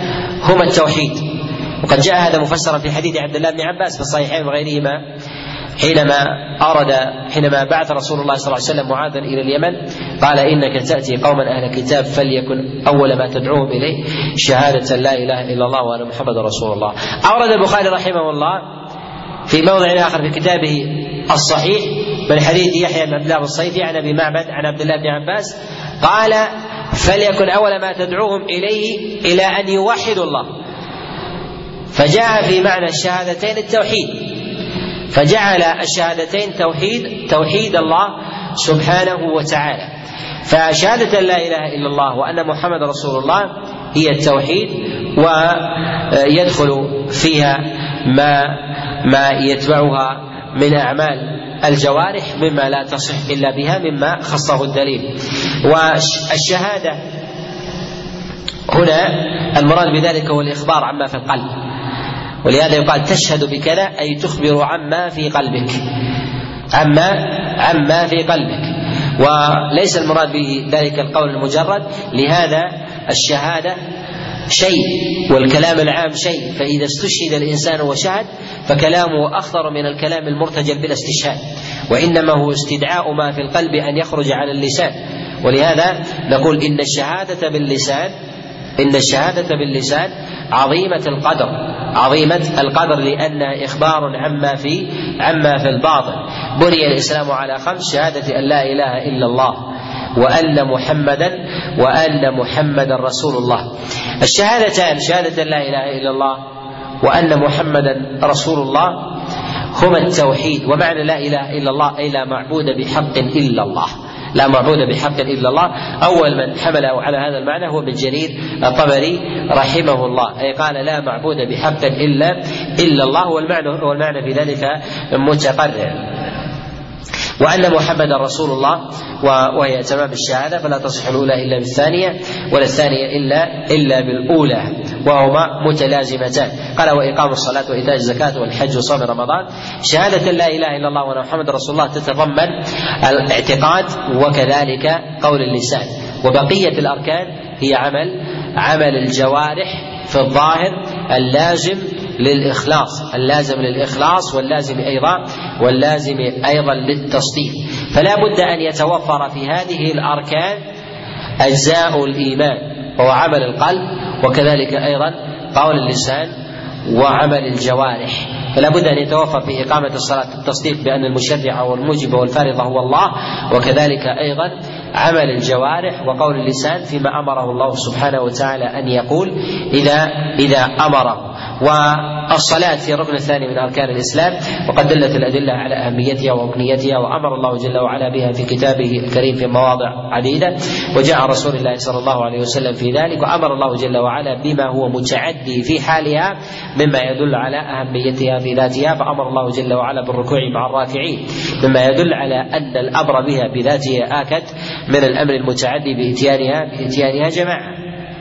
هما التوحيد. وقد جاء هذا مفسرا في حديث عبد الله بن عباس في الصحيحين وغيرهما حينما أرد حينما بعث رسول الله صلى الله عليه وسلم معاذا إلى اليمن قال إنك تأتي قوما أهل كتاب فليكن أول ما تدعوهم إليه شهادة لا إله إلا الله وأن محمد رسول الله. أورد البخاري رحمه الله في موضع آخر في كتابه الصحيح من حديث يحيى بن عبد الله الصيفي عن أبي معبد عن عبد الله بن عباس قال فليكن أول ما تدعوهم إليه إلى أن يوحدوا الله، فجاء في معنى الشهادتين التوحيد، فجعل الشهادتين توحيد توحيد الله سبحانه وتعالى. فشهادة لا إله إلا الله وأن محمد رسول الله هي التوحيد، ويدخل فيها ما ما يتبعها من أعمال الجوارح مما لا تصح إلا بها مما خصه الدليل. والشهادة هنا المراد بذلك هو الإخبار عما في القلب، ولهذا يقال تشهد بكذا أي تخبر عما في قلبك عما عما في قلبك، وليس المراد بذلك القول المجرد. لهذا الشهادة شيء والكلام العام شيء، فإذا استشهد الإنسان وشهد فكلامه أخطر من الكلام المرتجل بلا استشهاد، وإنما هو استدعاء ما في القلب أن يخرج على اللسان. ولهذا نقول إن الشهادة باللسان إن الشهادة باللسان عظيمة القدر عظيمة القدر لأنها إخبار عما في عما في الباطن. بني الإسلام على خمس: شهادة أن لا إله إلا الله وأن محمدا وأن محمدا رسول الله. الشهادتان شهادة لا إله إلا الله وأن محمدا رسول الله هما التوحيد. ومعنى لا إله إلا الله أي لا معبود بحق إلا الله، لا معبود بحق إلا الله. أول من حمله على هذا المعنى هو ابن جرير الطبري رحمه الله، أي قال لا معبود بحق إلا إلا الله، والمعنى والمعنى في ذلك متقرر. وأن محمدا رسول الله وهي تمام الشهادة، فلا تصح الأولى إلا بالثانية ولا الثانية إلا إلا بالأولى، وهما متلازمتان. قال وإقام الصلاة وإيتاء الزكاة والحج وصوم رمضان. شهادة لا إله إلا الله وأن محمد رسول الله تتضمن الاعتقاد وكذلك قول اللسان، وبقية الأركان هي عمل عمل الجوارح في الظاهر اللازم للإخلاص اللازم للإخلاص واللازم أيضا واللازم أيضا للتصديق. فلا بد أن يتوفر في هذه الأركان أجزاء الإيمان، وهو عمل القلب وكذلك أيضا قول اللسان وعمل الجوارح. فلا بد أن يتوفر في إقامة الصلاة التصديق بأن المشرع والموجب والفارض هو الله، وكذلك أيضا عمل الجوارح وقول اللسان فيما أمره الله سبحانه وتعالى أن يقول إذا إذا أمره. والصلاة هي الركن الثاني من أركان الإسلام، وقد دلت الأدلة على أهميتها وركنيتها، وأمر الله جل وعلا بها في كتابه الكريم في مواضع عديدة، وجاء رسول الله صلى الله عليه وسلم في ذلك، وأمر الله جل وعلا بما هو متعدي في حالها مما يدل على أهميتها في ذاتها، فأمر الله جل وعلا بالركوع مع الراكعين مما يدل على أن الأمر بها بذاتها آكد من الأمر المتعدي بإتيانها بإتيانها جماعة.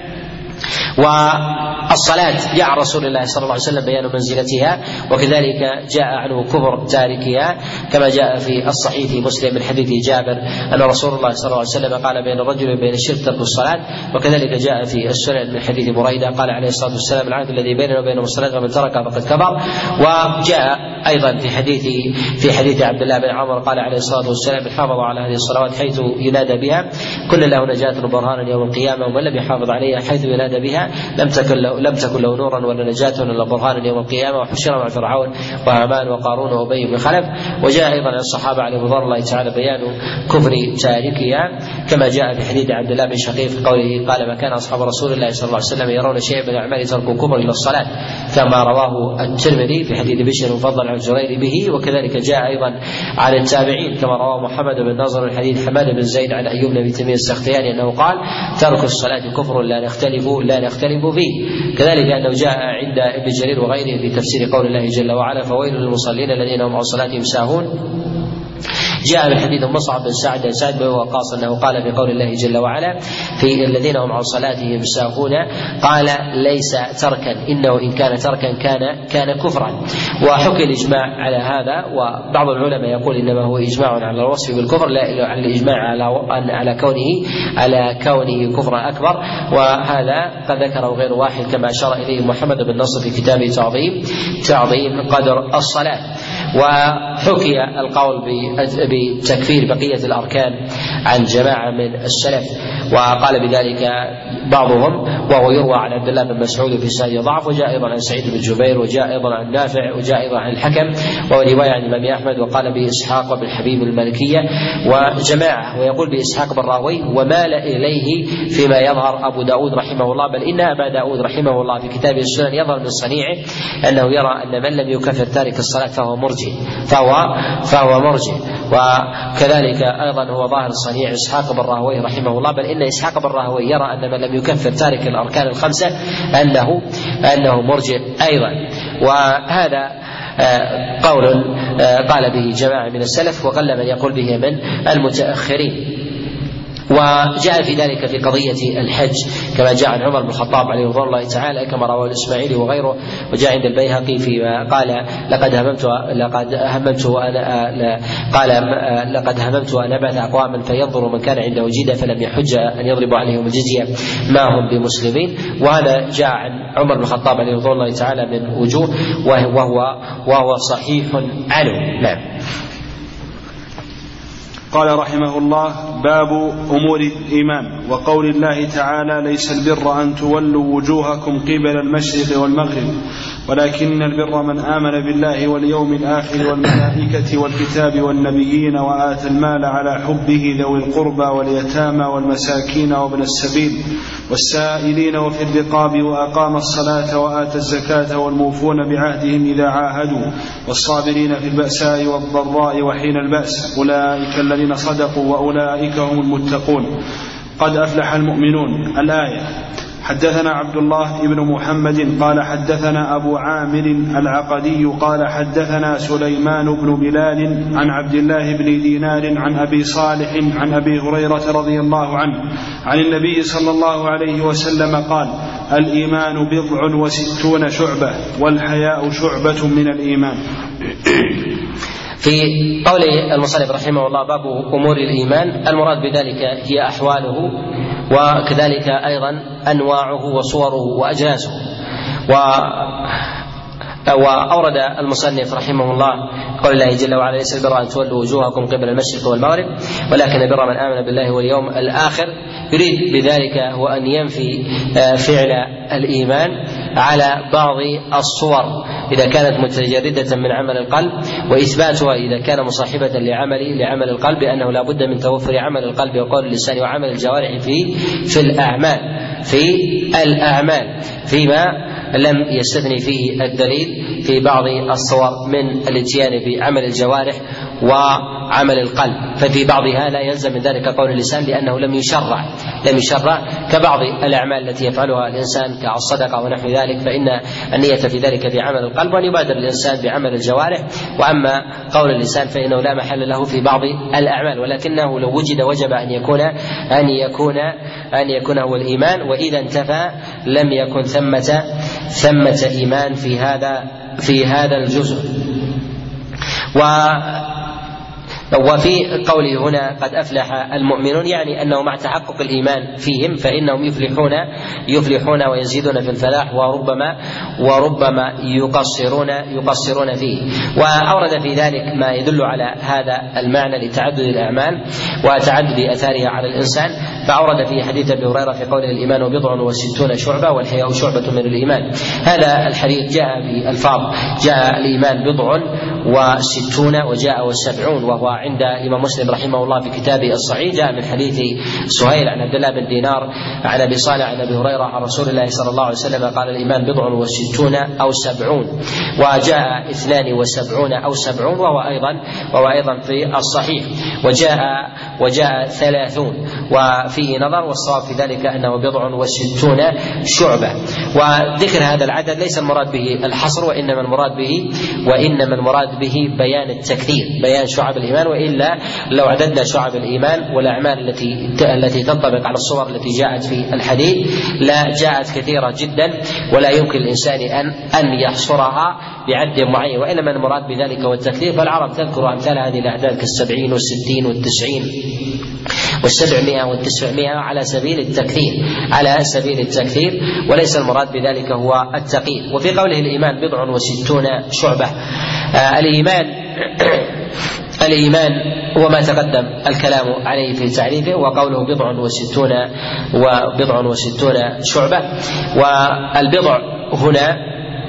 والصلاة جاء رسول الله صلى الله عليه وسلم بيان منزلتها، وكذلك جاء عنه كفر تاركها كما جاء في الصحيح في مسلم من حديث جابر أن رسول الله صلى الله عليه وسلم قال بين الرجل وبين الشرك ترك الصلاة، وكذلك جاء في السنن من حديث بريدة قال عليه الصلاة والسلام العهد الذي بيننا وبينهم الصلاة ومن تركها فقد كفر. وجاء أيضا في حديث في حديث عبد الله بن عمر قال عليه الصلاة والسلام من حافظ على هذه الصلوات حيث ينادى بها كل له نجاة وبرهانا يوم القيامة، ومن لم يحافظ عليها حيث ينادى بها لم تكن له لم تكن له نورا ولا نجاة ولا برهانا يوم القيامة، وحشر مع فرعون وهامان وقارون وأبي بن خلف. وجاء أيضا عن الصحابة عليهم رضوان الله تعالى بيان كفر تاركها كما جاء في حديث عبد الله بن شقيق في قوله قال ما كان أصحاب رسول الله صلى الله عليه وسلم يرون شيئا من الأعمال تركوا كفر إلى الصلاة، كما رواه الترمذي في حديث بشر مفضل عن زرير به. وكذلك جاء أيضا عن التابعين كما رواه محمد بن ناصر من حديث حماد بن زيد عن أيوب بن تيمية السختياني أنه قال ترك الصلاة كفر لا نختلف لا نختلف فيه. كذلك أنه جاء عند ابن جرير وغيره في تفسير قول الله جل وعلا فويل للمصلين الذين هم عن صلاتهم ساهون جاء من حديث مصعب بن سعد سعد بن وقاص أنه قال في قول الله جل وعلا في الذين هم عن صلاتهم ساهون قال ليس تركا إنه إن كان تركا كان كان كفرا. وحكي الإجماع على هذا، وبعض العلماء يقول إنما هو إجماع على الوصف بالكفر لا على الإجماع على على كونه على كونه كفرا أكبر، وهذا قد ذكره غير واحد كما أشار إليه محمد بن نصر في كتابه تعظيم تعظيم قدر الصلاة. وحكي القول بتكفير بقية الأركان عن جماعة من السلف، وقال بذلك بعضهم، وهو يروى عن عبد الله بن مسعود في سند ضعف، وجاء أيضا عن سعيد بن جبير، وجاء أيضا عن نافع، وجاء أيضا عن الحكم، ورواية عن الإمام أحمد، وقال بإسحاق بن حبيب المالكية وجماعة. ويقول بإسحاق بن راهويه ومال إليه فيما يظهر أبو داود رحمه الله، بل إن أبا داود رحمه الله في كتابه السنن يظهر من صنيعه أنه يرى أن من لم يكفر تارك الصلاة فهو مرجئ فهو فهو مرجئ. وكذلك أيضا هو ظاهر صنيع إسحاق بن راهويه رحمه الله، بل إن إسحاق بن راهويه يرى أن من لم يكفر تارك الأركان الخمسة أنه أنه مرجئ أيضا. وهذا قول قال به جماعة من السلف، وقل من يقول به من المتأخرين. وجاء في ذلك في قضية الحج كما جاء عن عمر بن الخطاب عليه رضوان الله تعالى كما رواه الإسماعيلي وغيره، وجاء عند البيهقي فيما قال لقد هممت لقد هممت أنا قال لقد هممت أن أبعث أقواما فينظر من كان عنده جيدا فلم يحج أن يضرب عليهم الجزية ما هم بمسلمين. وهذا جاء عن عمر بن الخطاب عليه رضوان الله تعالى من وجوه وهو وهو صحيح عنه. نعم. قال رحمه الله: باب أمور الإيمان وقول الله تعالى: ليس البر أن تولوا وجوهكم قبل المشرق والمغرب ولكن البر من آمن بالله واليوم الآخر والملائكة والكتاب والنبيين وآتى المال على حبه ذوي القربى واليتامى والمساكين وابن السبيل والسائلين وفي الرقاب وأقام الصلاة وآتى الزكاة والموفون بعهدهم إذا عاهدوا والصابرين في البأساء والضراء وحين البأس أولئك الذين صدقوا وأولئك هم المتقون قد أفلح المؤمنون. الآية. حدثنا عبد الله بن محمد قال حدثنا أبو عامر العقدي قال حدثنا سليمان بن بلال عن عبد الله بن دينار عن أبي صالح عن أبي هريرة رضي الله عنه عن النبي صلى الله عليه وسلم قال: الإيمان بضع وستون شعبة والحياء شعبة من الإيمان. في قول المصنف رحمه الله باب أمور الإيمان، المراد بذلك هي أحواله وكذلك أيضا أنواعه وصوره وأجناسه. و وأورد المصنف رحمه الله قول الله جل وعلا: ليس البر أن تولوا وجوهكم قبل المشرق والمغرب ولكن البر من آمن بالله واليوم الآخر. يريد بذلك هو أن ينفي فعل الإيمان على بعض الصور إذا كانت متجردة من عمل القلب، وإثباتها إذا كان مصاحبة لعمل لعمل القلب أنه لا بد من توفر عمل القلب وقول اللسان وعمل الجوارح في في الأعمال في الأعمال فيما لم يستثني فيه الدليل في بعض الصور من الاتيان بعمل الجوارح وعمل القلب، ففي بعضها لا يلزم من ذلك قول اللسان لأنه لم يشرع لم يشرع كبعض الأعمال التي يفعلها الإنسان كالصدقة ونحو ذلك، فإن النية في ذلك في عمل القلب وأن يبادر الإنسان بعمل الجوارح. وأما قول اللسان فإنه لا محل له في بعض الأعمال، ولكنه لو وجد وجب أن يكون أن يكون أن يكون هو الإيمان، وإذا انتفى لم يكن ثمة ثمة إيمان في هذا في هذا الجزء. و وفي قوله هنا قد أفلح المؤمنون يعني أنه مع تحقق الإيمان فيهم فإنهم يفلحون يفلحون ويزيدون في الفلاح، وربما وربما يقصرون يقصرون فيه. وأورد في ذلك ما يدل على هذا المعنى لتعدد الأعمال وتعدد أثارها على الإنسان، فأورد في حديث أبي هريرة في قوله: الإيمان بضع وستون شعبة والحياء شعبة من الإيمان. هذا الحديث جاء بألفاظ، جاء الإيمان بضع وستون وجاء وسبعون، وهو عند الإمام مسلم رحمه الله في كتابه الصحيح جاء من حديث سهيل عن عبد الله بن دينار عن أبي صالح عن أبي هريرة عن رسول الله صلى الله عليه وسلم قال: الإيمان بضع وستون أو سبعون، وجاء اثنان وسبعون أو سبعون وهو أيضا وهو أيضا في الصحيح، وجاء وجاء ثلاثون وفيه نظر، والصواب في ذلك أنه بضع وستون شعبة. وذكر هذا العدد ليس المراد به الحصر، وإنما المراد به وإنما المراد المراد به بيان التكثير، بيان شعب الإيمان، وإلا لو عددنا شعب الإيمان والأعمال التي التي تنطبق على الصور التي جاءت في الحديث لا جاءت كثيرة جدا، ولا يمكن للإنسان أن أن يحصرها بعد معين، وإنما المراد بذلك هو التكثير. فالعرب تذكر أمثال هذه الأعداد كالسبعين والستين والتسعين والسبعمائة والتسعمائة على سبيل التكثير، على سبيل التكثير، وليس المراد بذلك هو التقييد. وفي قوله الإيمان بضع وستون شعبة، آه الإيمان الإيمان وما تقدم الكلام عليه في تعريفه، وقوله بضع وستون وبضع وستون شعبة. والبضع هنا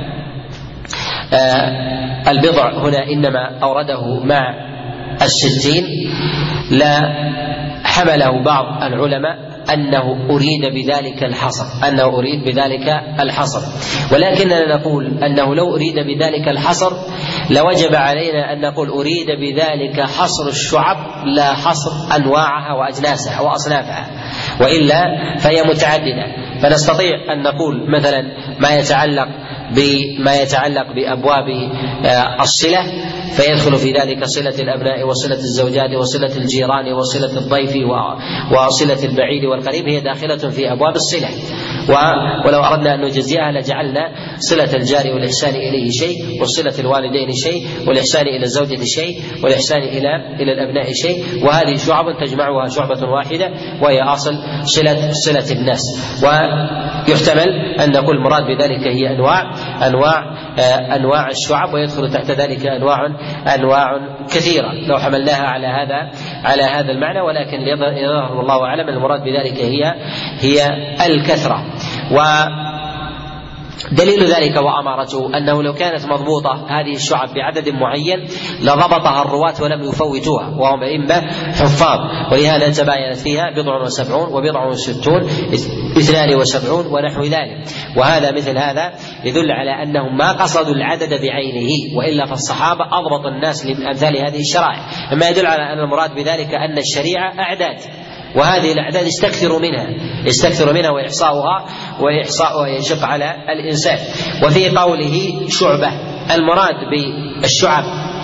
آه البضع هنا إنما أورده مع الستين، لا حمله بعض العلماء أنه أريد بذلك الحصر، أنه أريد بذلك الحصر، ولكننا نقول أنه لو أريد بذلك الحصر لوجب علينا أن نقول أريد بذلك حصر الشعب لا حصر أنواعها وأجناسها وأصنافها، وإلا فهي متعددة. فنستطيع أن نقول مثلا ما يتعلق بما يتعلق بأبواب الصلة فيدخل في ذلك صلة الأبناء وصلة الزوجات وصلة الجيران وصلة الضيف وصلة البعيد والقريب، هي داخلة في أبواب الصلة. ولو أردنا أن نجزئها لجعلنا صلة الجار والإحسان إليه شيء، وصلة الوالدين شيء، والإحسان إلى الزوجة شيء، والإحسان إلى إلى الأبناء شيء، وهذه شعب تجمعها شعبة واحدة وهي أصل صلة صلة الناس. ويحتمل أن نقول المراد بذلك هي أنواع أنواع أنواع الشعب، ويدخل تحت ذلك أنواع أنواع كثيرة لو حملناها على هذا على هذا المعنى، ولكن يظهر والله أعلم المراد بذلك هي هي الكثرة. ودليل ذلك وأمارته أنه لو كانت مضبوطة هذه الشعب بعدد معين لضبطها الرواة ولم يفوتوها، وهم أئمة حفاظ، ولهذا تباينت فيها بضع وسبعون وبضع وستون اثنان وسبعون ونحو ذلك. وهذا مثل هذا يدل على أنهم ما قصدوا العدد بعينه، وإلا فالصحابة أضبط الناس لأمثال هذه الشرائع، مما يدل على أن المراد بذلك أن الشريعة أعداد، وهذه الأعداد يستكثر منها يستكثر منها وإحصاؤها وإحصاؤها يشق على الإنسان. وفي قوله شعبة المراد بالشعب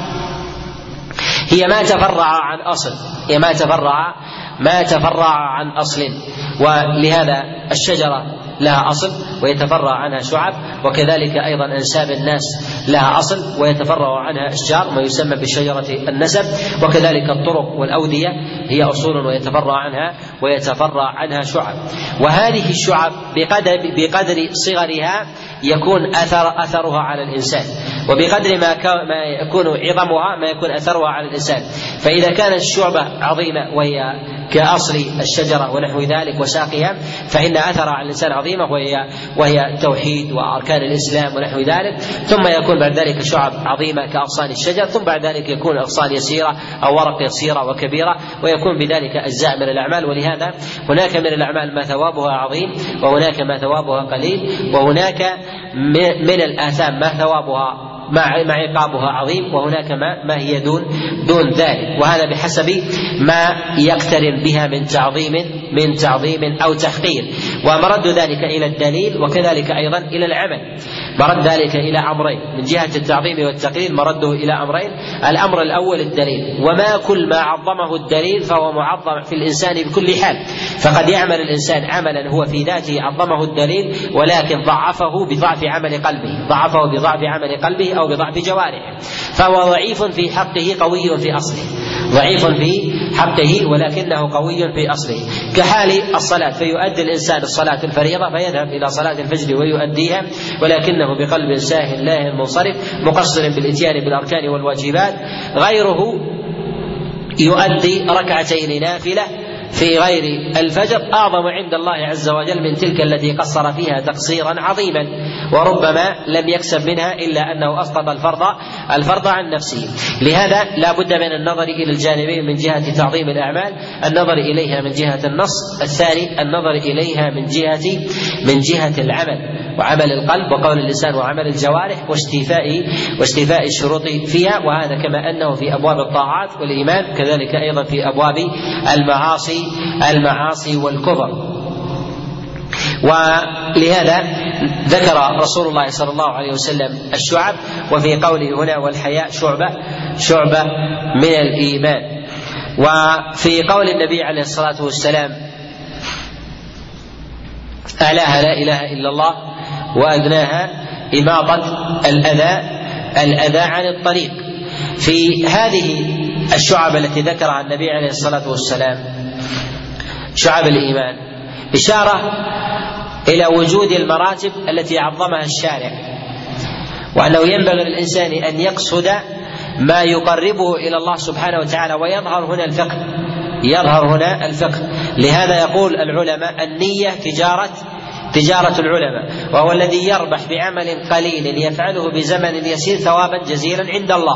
هي ما تفرع عن أصل هي ما تفرع ما تفرع عن أصل، ولهذا الشجرة لها أصل ويتفرع عنها شعب، وكذلك أيضا أنساب الناس لها أصل ويتفرع عنها أشجار ما يسمى بشجرة النسب، وكذلك الطرق والأودية هي أصول ويتفرع عنها ويتفرع عنها شعب. وهذه الشعب بقدر بقدر صغرها يكون أثر أثرها على الإنسان، وبقدر ما ما يكون عظمها ما يكون أثرها على الإنسان. فإذا كانت الشعبة عظيمة وهي كأصل الشجرة ونحو ذلك وساقها فإن أثر على الإنسان عظيمة، وهي وهي التوحيد وأركان الإسلام ونحو ذلك. ثم يكون بعد ذلك شعب عظيمة كأغصان الشجر، ثم بعد ذلك يكون أغصان يسيرة أو ورق يسيرة وكبيرة، ويكون بذلك أجزاء من الأعمال. ولهذا هناك من الأعمال ما ثوابها عظيم، وهناك ما ثوابها قليل، وهناك من الآثام ما ثوابها مع عقابها عظيم، وهناك ما, ما هي دون دون ذلك، وهذا بحسب ما يقترن بها من تعظيم من تعظيم أو تحقير. ومرد ذلك إلى الدليل، وكذلك أيضا إلى العمل. مرد ذلك إلى أمرين من جهة التعظيم والتقليل، مرده إلى أمرين. الأمر الأول الدليل، وما كل ما عظمه الدليل فهو معظم في الإنسان بكل حال. فقد يعمل الإنسان عملا هو في ذاته عظمه الدليل، ولكن ضعفه بضعف عمل قلبه ضعفه بضعف عمل قلبه أو بضعف جوارحه، فهو ضعيف في حقه قوي في أصله ضعيف في حقه ولكنه قوي في أصله. كحال الصلاة، فيؤدي الإنسان الصلاة الفريضة فيذهب إلى صلاة الفجر ويؤديها، ولكنه بقلب ساهل لاهٍ منصرف مقصر بالإتيان بالأركان والواجبات. غيره يؤدي ركعتين نافلة في غير الفجر أعظم عند الله عز وجل من تلك التي قصر فيها تقصيرا عظيما، وربما لم يكسب منها إلا أنه أسقط الفرض الفرض عن نفسه. لهذا لا بد من النظر إلى الجانبين من جهة تعظيم الأعمال، النظر إليها من جهة النص، الثاني النظر إليها من جهة من جهة العمل وعمل القلب وقول اللسان وعمل الجوارح واستيفاء واستيفاء الشروط فيها. وهذا كما أنه في أبواب الطاعات والإيمان كذلك أيضا في أبواب المعاصي المعاصي والكفر. ولهذا ذكر رسول الله صلى الله عليه وسلم الشعب، وفي قوله هنا والحياء شعبة شعبة من الإيمان. وفي قول النبي عليه الصلاة والسلام أعلاها لا إله إلا الله وأدناها إماطة الأذى الأذى عن الطريق. في هذه الشعب التي ذكرها النبي عليه الصلاة والسلام شعب الإيمان إشارة إلى وجود المراتب التي عظمها الشارع، وأنه ينبغي للإنسان أن يقصد ما يقربه إلى الله سبحانه وتعالى، ويظهر هنا الفقه يظهر هنا الفقه. لهذا يقول العلماء النية تجارة تجارة العلماء، وهو الذي يربح بعمل قليل يفعله بزمن يسير ثوابا جزيلا عند الله.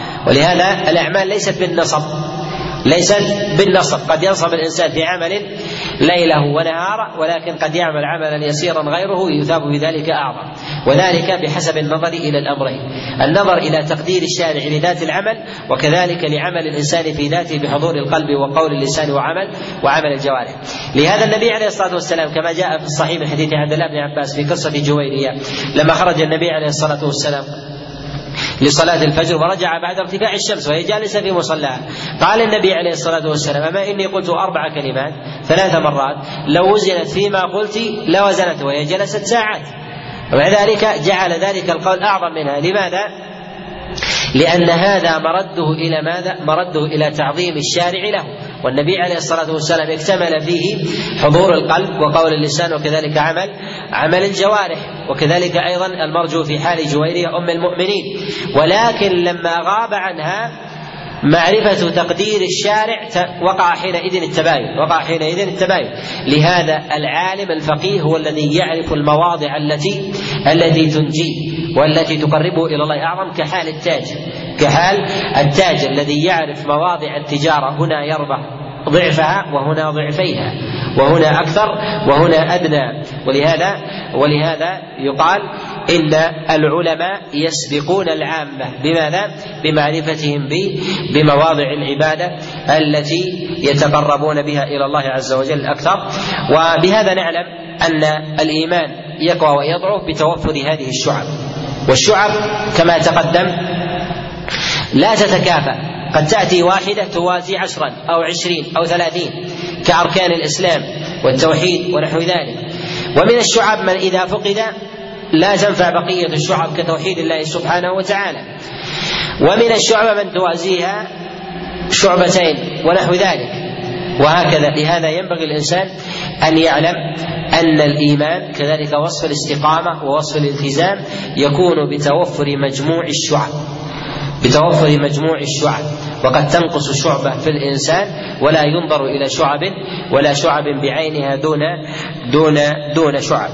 ولهذا الأعمال ليست بالنصب ليست بالنصب قد ينصب الإنسان في عمل ليله ونهاره، ولكن قد يعمل عملا يسيرا غيره يثاب بذلك أعظم، وذلك بحسب النظر إلى الأمرين: النظر إلى تقدير الشارع لذات العمل، وكذلك لعمل الإنسان في ذاته بحضور القلب وقول اللسان وعمل وعمل الجوارح. لهذا النبي عليه الصلاة والسلام كما جاء في الصحيح من حديث عبد الله بن عباس في قصة جويرية لما خرج النبي عليه الصلاة والسلام لصلاة الفجر ورجع بعد ارتفاع الشمس وهي جالسة في مصلاها، قال النبي عليه الصلاة والسلام: أما إني قلت أربع كلمات ثلاث مرات لو وزنت فيما قلت لوزنت، وهي جلست ساعات. ومع ذلك جعل ذلك القول أعظم منها. لماذا؟ لأن هذا مرده إلى ماذا؟ مرده إلى تعظيم الشارع له، والنبي عليه الصلاة والسلام اكتمل فيه حضور القلب وقول اللسان وكذلك عمل عمل الجوارح، وكذلك أيضا المرجو في حال جويرية أم المؤمنين. ولكن لما غاب عنها معرفة تقدير الشارع وقع حينئذ التباين وقع حينئذ التباين لهذا العالم الفقيه هو الذي يعرف المواضع التي التي تنجيه والتي تقربه إلى الله أعظم، كحال التاجر كحال التاجر الذي يعرف مواضع التجارة، هنا يربح ضعفها وهنا ضعفيها، وهنا أكثر وهنا أدنى. ولهذا ولهذا يقال إن العلماء يسبقون العامة. بماذا؟ بمعرفتهم بمواضع العبادة التي يتقربون بها إلى الله عز وجل أكثر. وبهذا نعلم أن الإيمان يقوى ويضعف بتوفر هذه الشعب، والشعب كما تقدم لا تتكافأ، قد تأتي واحدة توازي عشرا أو عشرين أو ثلاثين كأركان الإسلام والتوحيد ونحو ذلك. ومن الشعب من إذا فقد لا تنفع بقية الشعب كتوحيد الله سبحانه وتعالى، ومن الشعب من توازيها شعبتين ونحو ذلك، وهكذا. لهذا ينبغي الإنسان أن يعلم أن الإيمان كذلك وصف الاستقامة ووصف الالتزام يكون بتوفر مجموع الشعب بتوفر مجموع الشعب وقد تنقص شعبة في الإنسان ولا ينظر إلى شعب ولا شعب بعينها دون دون دون شعب.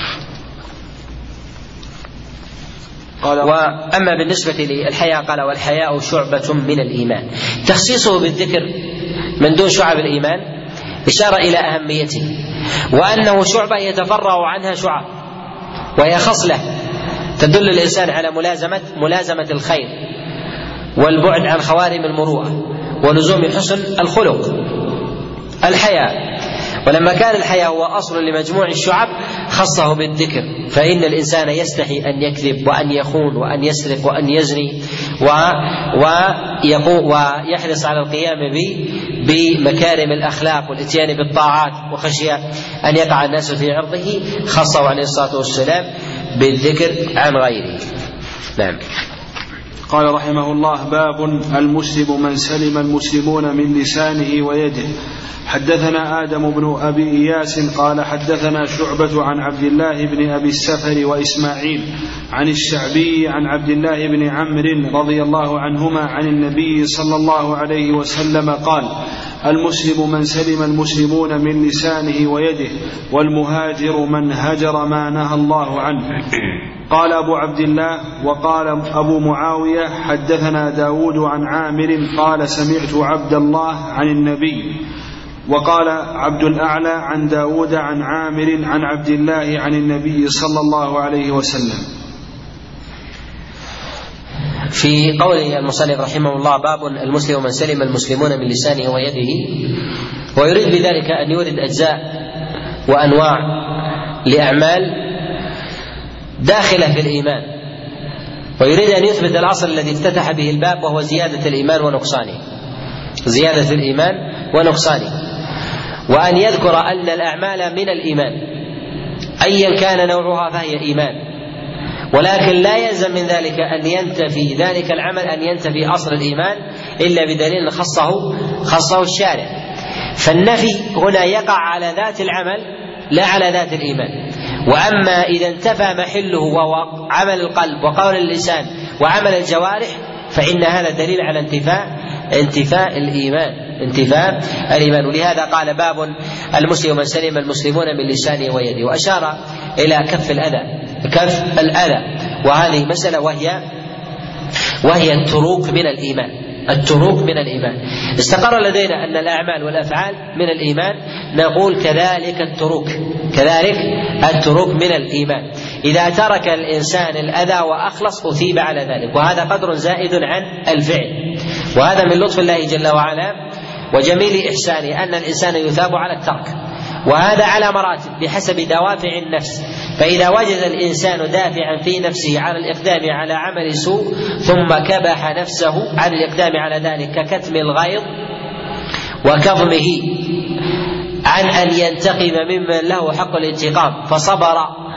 وأما بالنسبة للحياء قال: والحياء شعبة من الإيمان. تخصيصه بالذكر من دون شعب الإيمان إشارة إلى أهميته، وأنه شعبة يتفرع عنها شعب، وهي خصلة تدل الإنسان على ملازمة ملازمة الخير والبعد عن خوارم المروءة ولزوم حسن الخلق الحياء. ولما كان الحياء هو أصل لمجموع الشعب خصه بالذكر، فإن الإنسان يستحي أن يكذب وأن يخون وأن يسرق وأن يزني ويحرص على القيام بمكارم الأخلاق والإتيان بالطاعات، وخشية أن يقع الناس في عرضه خصه عليه الصلاة والسلام بالذكر عن غيره. نعم. قال رحمه الله: باب المسلم من سلم المسلمون من لسانه ويده. حدثنا آدم بن أبي إياس قال حدثنا شعبة عن عبد الله بن أبي السفر وإسماعيل عن الشعبي عن عبد الله بن عمرو رضي الله عنهما عن النبي صلى الله عليه وسلم قال: المسلم من سلم المسلمون من لسانه ويده، والمهاجر من هجر ما نهى الله عنه. قال أبو عبد الله. وقال أبو معاوية: حدثنا داود عن عامر قال سمعت عبد الله عن النبي. وقال عبد الأعلى عن داود عن عامر عن عبد الله عن النبي صلى الله عليه وسلم. في قول المصنف رحمه الله: باب المسلم من سلم المسلمون من لسانه ويده، ويريد بذلك أن يورد أجزاء وأنواع لأعمال داخلة في الإيمان، ويريد أن يثبت الأصل الذي افتتح به الباب، وهو زيادة الإيمان ونقصانه، زيادة الإيمان ونقصانه، وأن يذكر أن الأعمال من الإيمان أيا كان نوعها فهي إيمان، ولكن لا يلزم من ذلك أن ينتفي ذلك العمل أن ينتفي أصل الإيمان إلا بدليل خصه خصه الشارع. فالنفي هنا يقع على ذات العمل لا على ذات الإيمان. وأما إذا انتفى محله وهو عمل القلب وقول اللسان وعمل الجوارح فإن هذا دليل على انتفاء انتفاء الإيمان انتفاء الإيمان. ولهذا قال باب المسلم من سلم المسلمون من لسانه ويده، وأشار إلى كف الأذى كف الأذى وهذه مسألة وهي وهي التروك من الإيمان التروك من الإيمان. استقر لدينا أن الأعمال والأفعال من الإيمان، نقول كذلك التروك كذلك التروك من الإيمان. إذا ترك الإنسان الأذى وأخلص أثيب على ذلك، وهذا قدر زائد عن الفعل، وهذا من لطف الله جل وعلا وجميل إحسانه أن الإنسان يثاب على الترك، وهذا على مراتب بحسب دوافع النفس. فإذا وجد الإنسان دافعا في نفسه على الإقدام على عمل سوء ثم كبح نفسه عن الإقدام على ذلك ككتم الغيظ وكظمه عن أن ينتقم ممن له حق الانتقام فصبر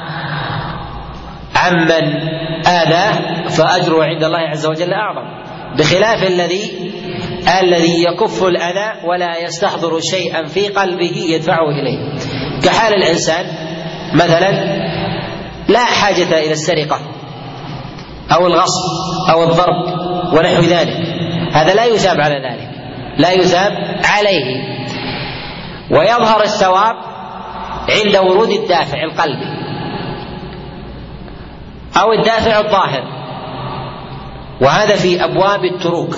عمن آذاه فأجره عند الله عز وجل أعظم، بخلاف الذي الذي يكف الأذى ولا يستحضر شيئا في قلبه يدفعه إليه، كحال الإنسان مثلا لا حاجة إلى السرقة أو الغصب أو الضرب ونحو ذلك، هذا لا يثاب على ذلك لا يثاب عليه، ويظهر الثواب عند ورود الدافع القلبي أو الدافع الظاهر، وهذا في أبواب التروك.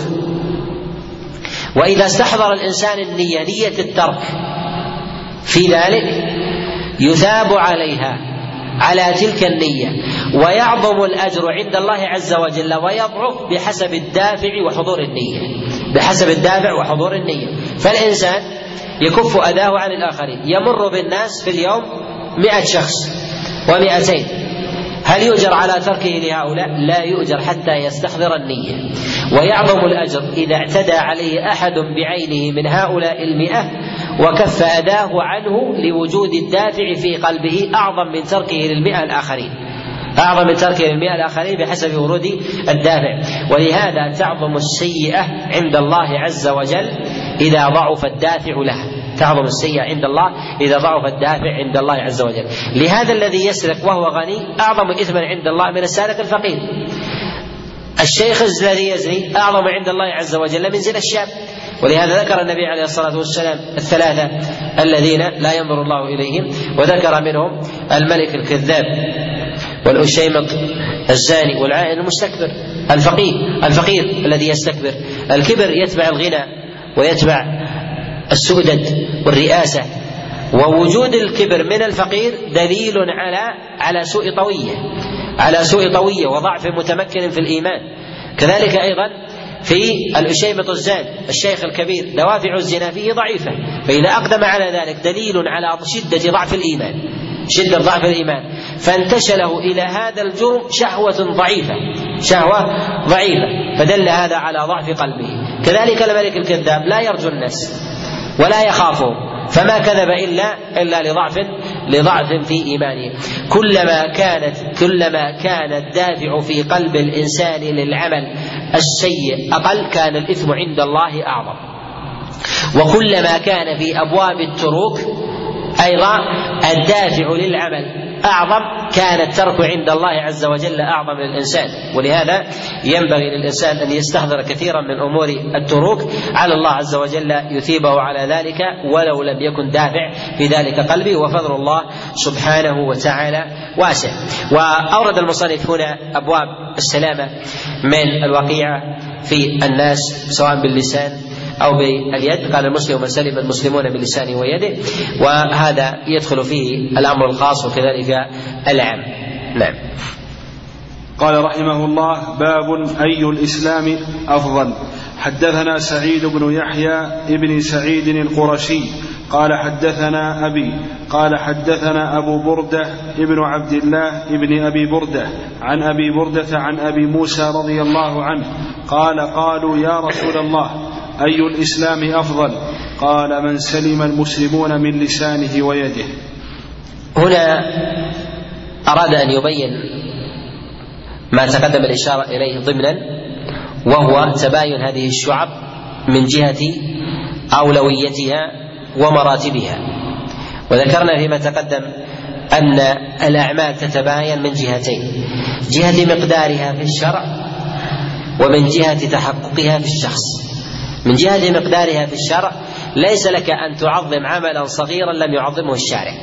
وإذا استحضر الإنسان النية نية الترك في ذلك يثاب عليها على تلك النية، ويعظم الأجر عند الله عز وجل ويضعف بحسب الدافع وحضور النية بحسب الدافع وحضور النية. فالإنسان يكف أذاه عن الآخرين، يمر بالناس في اليوم مئة شخص ومئتين، هل يؤجر على تركه لهؤلاء؟ لا يؤجر حتى يستحضر النية. ويعظم الأجر إذا اعتدى عليه أحد بعينه من هؤلاء المئة وكف أذاه عنه لوجود الدافع في قلبه أعظم من تركه للمئة الآخرين أعظم من تركه للمئة الآخرين بحسب ورود الدافع. ولهذا تعظم السيئة عند الله عز وجل إذا ضعف الدافع لها تعظم السيئة عند الله إذا ضعف الدافع عند الله عز وجل. لهذا الذي يسرق وهو غني أعظم إثما عند الله من السارق الفقير. الشيخ الذي يزني أعظم عند الله عز وجل من زنا الشاب. ولهذا ذكر النبي عليه الصلاة والسلام الثلاثة الذين لا ينظر الله إليهم، وذكر منهم الملك الكذاب والأشيمط الزاني والعائن المستكبر الفقير الفقير الذي يستكبر. الكبر يتبع الغنى ويتبع السؤدد والرئاسة، ووجود الكبر من الفقير دليل على على سوء طوية على سوء طوية وضعف متمكن في الإيمان. كذلك أيضا في الأشيمط الزاني الشيخ الكبير دوافع الزنا فيه ضعيفة، فإذا أقدم على ذلك دليل على شدة ضعف الإيمان شدة ضعف الإيمان، فانتشله إلى هذا الجرم شهوة ضعيفة شهوة ضعيفة فدل هذا على ضعف قلبه. كذلك الملك الكذاب لا يرجو الناس ولا يخافهم، فما كذب إلا إلا لضعف لضعف في إيمانه. كلما كانت كلما كان الدافع في قلب الإنسان للعمل السيء أقل كان الإثم عند الله أعظم، وكلما كان في أبواب التروك أيضا الدافع للعمل أعظم كان الترك عند الله عز وجل أعظم للإنسان. ولهذا ينبغي للإنسان أن يستحضر كثيرا من أمور التروك على الله عز وجل يثيبه على ذلك ولو لم يكن دافع في ذلك قلبه، وفضل الله سبحانه وتعالى واسع. وأورد المصنف هنا أبواب السلامة من الوقيعة في الناس سواء باللسان أو باليد. قال المسلم من سلم المسلمون بلسانه ويده، وهذا يدخل فيه الأمر الخاص وكذلك العام. نعم. قال رحمه الله: باب أي الإسلام أفضل. حدثنا سعيد بن يحيى ابن سعيد القرشي قال حدثنا أبي قال حدثنا أبو بردة ابن عبد الله ابن أبي بردة عن أبي بردة عن أبي موسى رضي الله عنه قال قالوا يا رسول الله أي الإسلام أفضل؟ قال من سلم المسلمون من لسانه ويده. هنا أراد أن يبين ما تقدم الإشارة إليه ضمنا، وهو تباين هذه الشعب من جهة أولويتها ومراتبها. وذكرنا فيما تقدم أن الأعمال تتباين من جهتين: جهة مقدارها في الشرع ومن جهة تحققها في الشخص. من جهة مقدارها في الشرع ليس لك أن تعظم عملا صغيرا لم يعظمه الشارع،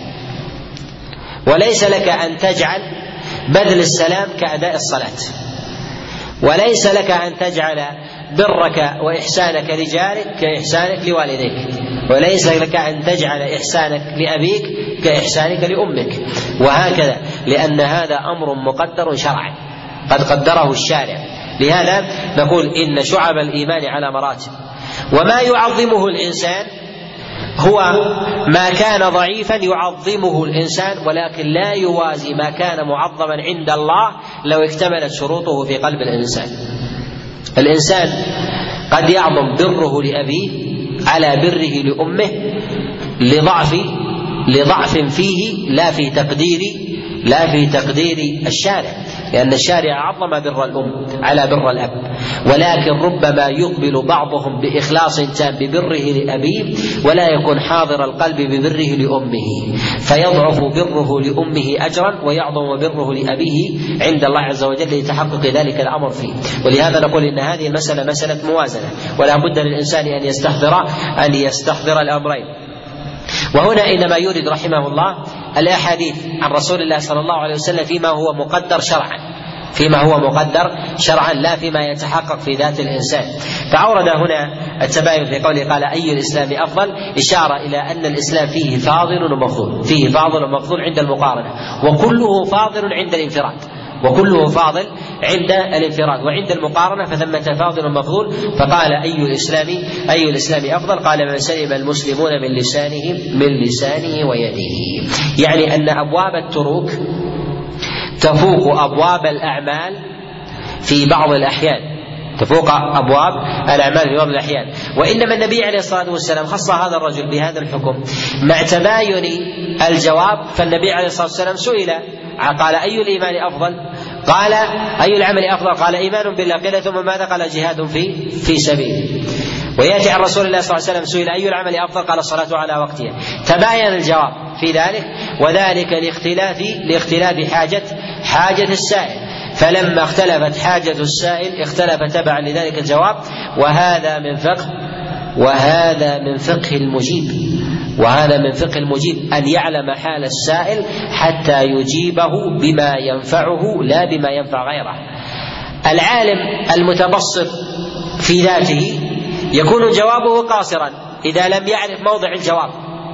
وليس لك أن تجعل بذل السلام كأداء الصلاة، وليس لك أن تجعل برك وإحسانك لجارك كإحسانك لوالديك، وليس لك أن تجعل إحسانك لأبيك كإحسانك لأمك، وهكذا، لأن هذا أمر مقدر شرعا قد قدره الشارع. لهذا نقول إن شعب الإيمان على مراتب، وما يعظمه الإنسان هو ما كان ضعيفا يعظمه الإنسان، ولكن لا يوازي ما كان معظما عند الله لو اكتملت شروطه في قلب الإنسان. الإنسان قد يعظم بره لأبيه على بره لأمه لضعف لضعف فيه لا في تقدير لا في تقدير الشارع، لأن الشارع عظم بر الأم على بر الأب، ولكن ربما يقبل بعضهم بإخلاص تام ببره لأبيه ولا يكون حاضر القلب ببره لأمه، فيضعف بره لأمه أجرا ويعظم بره لأبيه عند الله عز وجل لتحقق ذلك الأمر فيه. ولهذا نقول إن هذه المسألة مسألة موازنة، ولا بد للإنسان أن يستحضر أن يستحضر الأمرين. وهنا إنما يورد رحمه الله الأحاديث عن رسول الله صلى الله عليه وسلم فيما هو مقدر شرعا، فيما هو مقدر شرعا لا فيما يتحقق في ذات الإنسان. فأورد هنا التباين في قوله قال أي الإسلام أفضل، إشارة إلى أن الإسلام فيه فاضل ومفضول، فيه فاضل ومفضول عند المقارنة، وكله فاضل عند الانفراد، وكله فاضل عند الانفراد، وعند المقارنة فثمة فاضل ومفضول. فقال أي الإسلام أي الإسلام أفضل؟ قال من سلم المسلمون من لسانه من لسانه ويده، يعني أن أبواب التروك تفوق أبواب الأعمال في بعض الأحيان، تفوق أبواب الأعمال في بعض الأحيان. وإنما النبي عليه الصلاة والسلام خص هذا الرجل بهذا الحكم مع تباين الجواب. فالنبي عليه الصلاة والسلام سئل قال أي الإيمان أفضل؟ قال أي العمل أفضل؟ قال إيمان بالله. قيل ثم ماذا؟ قال جهاد في في سبيله. ويأتي عن رسول الله صلى الله عليه وسلم سئل أي العمل أفضل؟ قال الصلاة على وقتها. تباين الجواب في ذلك، وذلك لاختلاف لاختلاف حاجة حاجة السائل، فلما اختلفت حاجة السائل اختلف تبعا لذلك الجواب. وهذا من فقه وهذا من فقه المجيب وهذا من فقه المجيب أن يعلم حال السائل حتى يجيبه بما ينفعه لا بما ينفع غيره. العالم المتبصر في ذاته يكون جوابه قاصرا إذا لم يعرف موضع الجواب،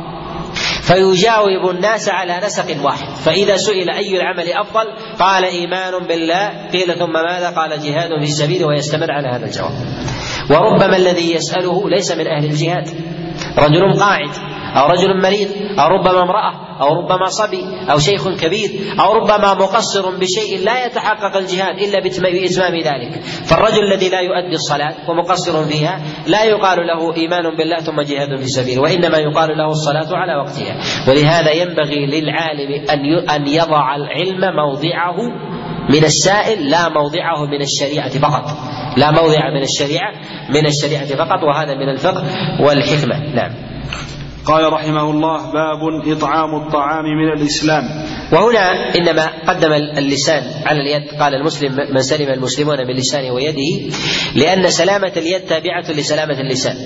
فيجاوب الناس على نسق واحد. فإذا سئل أي العمل أفضل قال إيمان بالله. قيل ثم ماذا؟ قال جهاد في سبيله، ويستمر على هذا الجواب. وربما الذي يسأله ليس من أهل الجهاد، رجل قاعد أو رجل مريض أو ربما امرأة أو ربما صبي أو شيخ كبير أو ربما مقصر بشيء لا يتحقق الجهاد إلا بإتمام ذلك. فالرجل الذي لا يؤدي الصلاة ومقصر فيها لا يقال له إيمان بالله ثم جهاد في سبيله، وإنما يقال له الصلاة على وقتها. ولهذا ينبغي للعالم أن يضع العلم موضعه من السائل لا موضعه من الشريعة فقط، لا موضع من الشريعة من الشريعة فقط، وهذا من الفقه والحكمة. نعم. قال رحمه الله باب إطعام الطعام من الإسلام. وهنا إنما قدم اللسان على اليد، قال المسلم من سلم المسلمون من لسانه ويده، لأن سلامة اليد تابعة لسلامة اللسان،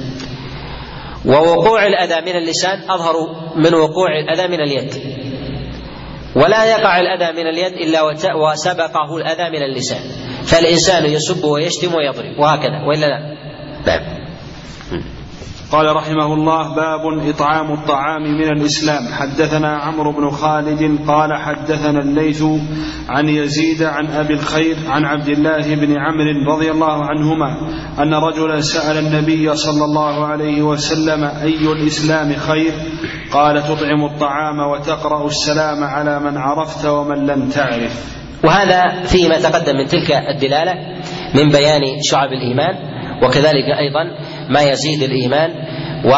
ووقوع الأذى من اللسان أظهر من وقوع الأذى من اليد، ولا يقع الأذى من اليد إلا وسبقه الأذى من اللسان، فالإنسان يسب ويشتم ويضرب وهكذا، وإلا لا. نعم. قال رحمه الله: باب إطعام الطعام من الإسلام. حدثنا عمرو بن خالد قال حدثنا الليث عن يزيد عن أبي الخير عن عبد الله بن عمرو رضي الله عنهما أن رجلا سأل النبي صلى الله عليه وسلم: أي الإسلام خير؟ قال: تطعم الطعام وتقرأ السلام على من عرفت ومن لم تعرف. وهذا فيه ما تقدم من تلك الدلالة من بيان شعب الإيمان، وكذلك أيضا ما يزيد الإيمان و...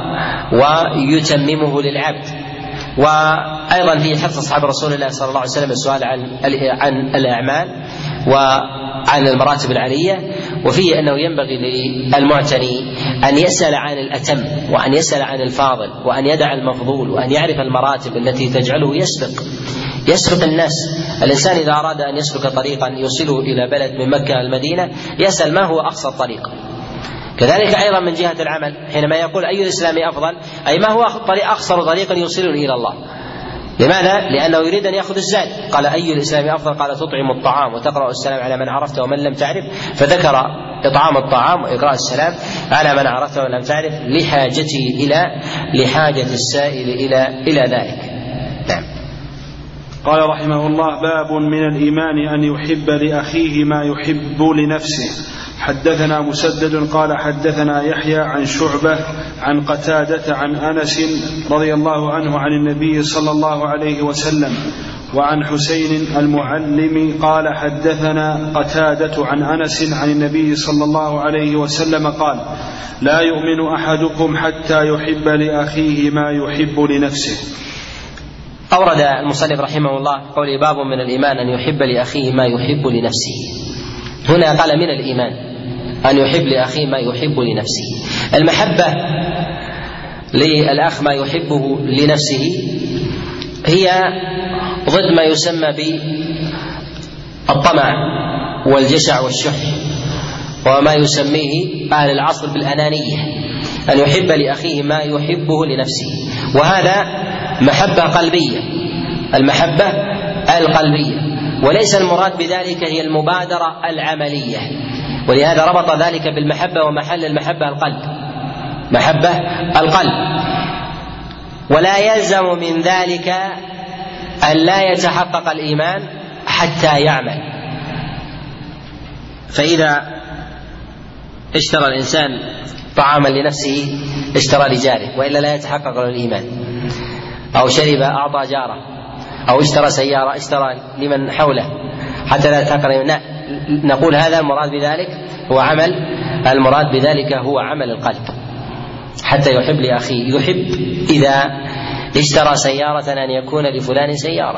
ويتممه للعبد. وأيضا في حث أصحاب رسول الله صلى الله عليه وسلم السؤال عن عن الأعمال وعن المراتب العالية، وفيه أنه ينبغي للمعتني أن يسأل عن الأتم وأن يسأل عن الفاضل وأن يدع المفضول وأن يعرف المراتب التي تجعله يسبق يسبق الناس. الإنسان إذا أراد أن يسلك طريقا يوصله إلى بلد من مكة المدينة يسأل ما هو أقصر طريق. كذلك أيضا من جهة العمل حينما يقول أي الإسلام أفضل، أي ما هو أقصر طريق يوصلني إلى الله. لماذا؟ لأنه يريد أن يأخذ الزاد. قال: أي الإسلام أفضل؟ قال: تطعم الطعام وتقرأ السلام على من عرفت ومن لم تعرف، فذكر إطعام الطعام وإقراء السلام على من عرفت ومن لم تعرف لحاجته إلى لحاجة السائل إلى إلى ذلك. نعم. قال رحمه الله: باب من الإيمان أن يحب لأخيه ما يحب لنفسه. حدثنا مسدد قال حدثنا يحيى عن شعبة عن قتادة عن أنس رضي الله عنه عن النبي صلى الله عليه وسلم وعن حسين المعلم قال حدثنا قتادة عن أنس عن النبي صلى الله عليه وسلم قال: لا يؤمن أحدكم حتى يحب لأخيه ما يحب لنفسه. أورد المصنف رحمه الله قوله: باب من الإيمان أن يحب لأخيه ما يحب لنفسه. هنا قال: من الإيمان أن يحب لأخيه ما يحب لنفسه. المحبة للأخ ما يحبه لنفسه هي ضد ما يسمى بالطمع والجشع والشح، وما يسميه أهل العصر بالأنانية، أن يحب لأخيه ما يحبه لنفسه. وهذا محبة قلبية، المحبة القلبية، وليس المراد بذلك هي المبادرة العملية. ولهذا ربط ذلك بالمحبة، ومحل المحبة القلب، محبة القلب. ولا يلزم من ذلك أن لا يتحقق الإيمان حتى يعمل. فإذا اشترى الإنسان طعاما لنفسه اشترى لجاره، وإلا لا يتحقق الإيمان. أو شرب أعطى جاره، أو اشترى سيارة اشترى لمن حوله حتى لا يتحقق الإيمان. نقول هذا المراد بذلك هو عمل المراد بذلك هو عمل القلب، حتى يحب لأخيه. يحب إذا اشترى سيارة أن يكون لفلان سيارة،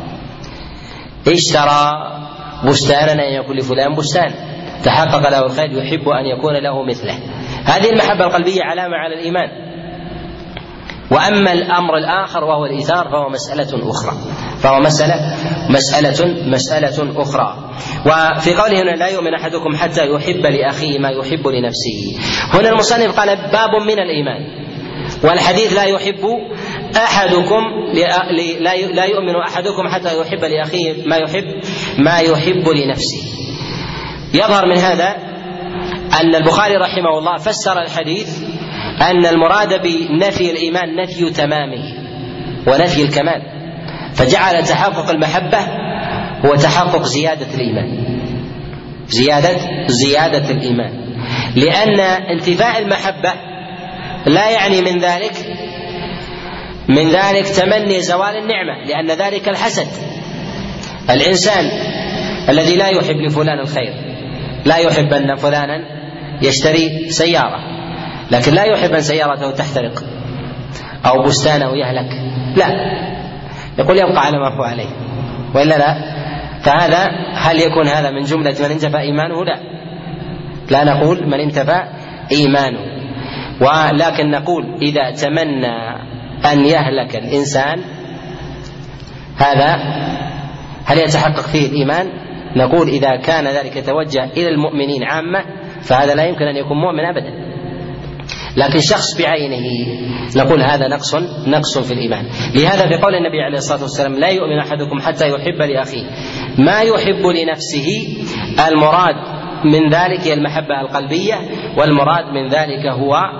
اشترى بستانا أن يكون لفلان بستان، تحقق له الخير يحب أن يكون له مثله. هذه المحبة القلبية علامة على الإيمان. وأما الأمر الآخر وهو الإيثار فهو مسألة أخرى، فهو مسألة مسألة مسألة أخرى. وفي قوله هنا: لا يؤمن أحدكم حتى يحب لأخيه ما يحب لنفسه، هنا المصنف قال: باب من الإيمان. والحديث لا يحب أحدكم لا يؤمن أحدكم حتى يحب لأخيه ما يحب ما يحب لنفسه. يظهر من هذا أن البخاري رحمه الله فسر الحديث أن المراد بنفي الإيمان نفي تمامه ونفي الكمال، فجعل تحقق المحبة هو تحقق زيادة الإيمان، زيادة زيادة الإيمان، لأن انتفاء المحبة لا يعني من ذلك من ذلك تمني زوال النعمة، لأن ذلك الحسد. الإنسان الذي لا يحب لفلان الخير، لا يحب أن فلانا يشتري سيارة، لكن لا يحب أن سيارته تحترق أو بستانه يهلك، لا، يقول يبقى على ما هو عليه، وإلا لا. فهذا هل يكون هذا من جملة من انتفى إيمانه؟ لا، لا نقول من انتفى إيمانه، ولكن نقول إذا تمنى أن يهلك الإنسان هذا هل يتحقق فيه الإيمان؟ نقول إذا كان ذلك يتوجه إلى المؤمنين عامة فهذا لا يمكن أن يكون مؤمن أبدا، لكن شخص بعينه نقول هذا نقص نقص في الإيمان. لهذا في قول النبي عليه الصلاة والسلام: لا يؤمن أحدكم حتى يحب لأخيه ما يحب لنفسه، المراد من ذلك هي المحبة القلبية، والمراد من ذلك هو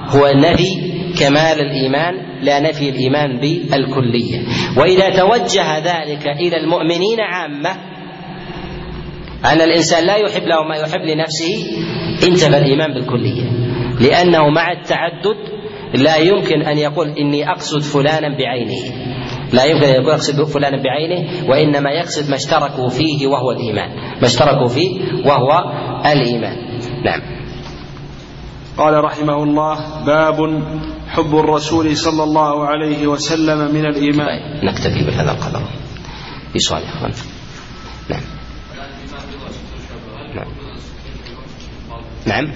هو نفي كمال الإيمان لا نفي الإيمان بالكلية. وإذا توجه ذلك إلى المؤمنين عامة أن الإنسان لا يحب له ما يحب لنفسه انتفى الإيمان بالكلية، لأنه مع التعدد لا يمكن أن يقول إني أقصد فلانا بعينه، لا يمكن أن يقول أقصد فلانا بعينه، وإنما يقصد ما اشتركوا فيه وهو الإيمان، ما اشتركوا فيه وهو الإيمان. نعم. قال رحمه الله: باب حب الرسول صلى الله عليه وسلم من الإيمان. نكتفي بهذا القدر في سؤال يا أخوان. نعم. نعم. نعم.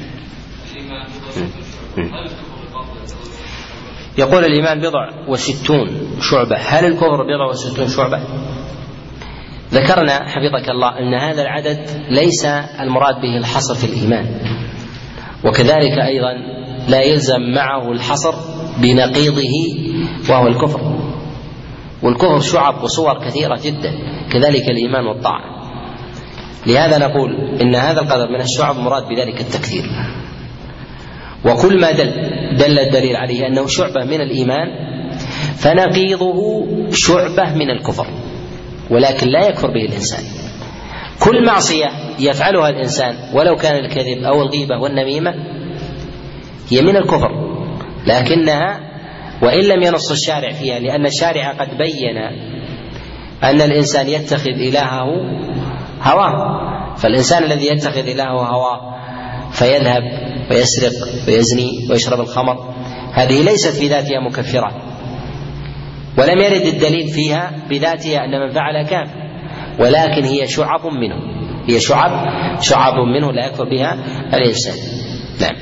يقول الإيمان بضع وستون شعبة. هل الكفر بضع وستون شعبة؟ ذكرنا حفظك الله أن هذا العدد ليس المراد به الحصر في الإيمان، وكذلك أيضا لا يلزم معه الحصر بنقيضه وهو الكفر، والكفر شعب وصور كثيرة جدا، كذلك الإيمان والطاعة. لهذا نقول إن هذا القدر من الشعب مراد بذلك التكثير، وكل ما دل دل الدليل عليه أنه شعبة من الإيمان فنقيضه شعبة من الكفر، ولكن لا يكفر به الإنسان. كل معصية يفعلها الإنسان ولو كان الكذب أو الغيبة والنميمة هي من الكفر، لكنها وإن لم ينص الشارع فيها، لأن الشارع قد بين أن الإنسان يتخذ إلهه هواه، فالإنسان الذي يتخذ إلهه هواه فيذهب ويسرق ويزني ويشرب الخمر هذه ليست في ذاتها مكفرة، ولم يرد الدليل فيها بذاتها أن من فعل كافر، ولكن هي شعب منه، هي شعب شعب منه لا يكفر بها الإنسان. نعم.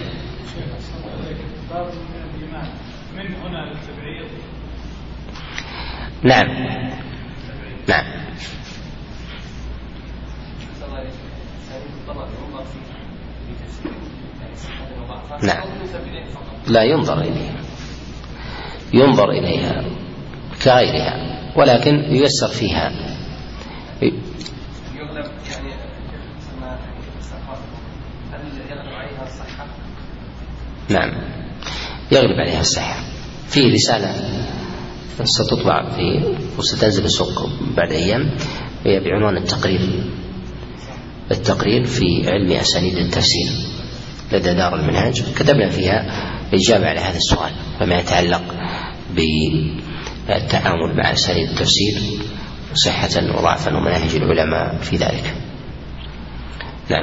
نعم. نعم. نعم. لا ينظر إليها، ينظر إليها كغيرها، ولكن ييسر فيها. نعم، يغلب عليها الصحة. في رسالة ستطبع في وستنزل السوق بعد أيام هي بعنوان التقرير التقرير في علم أسانيد التفسير لدى دار المنهاج، كتبنا فيها الإجابة على هذا السؤال فيما يتعلق بالتعامل مع أسانيد التفسير صحة وضعفا ومناهج العلماء في ذلك. نعم.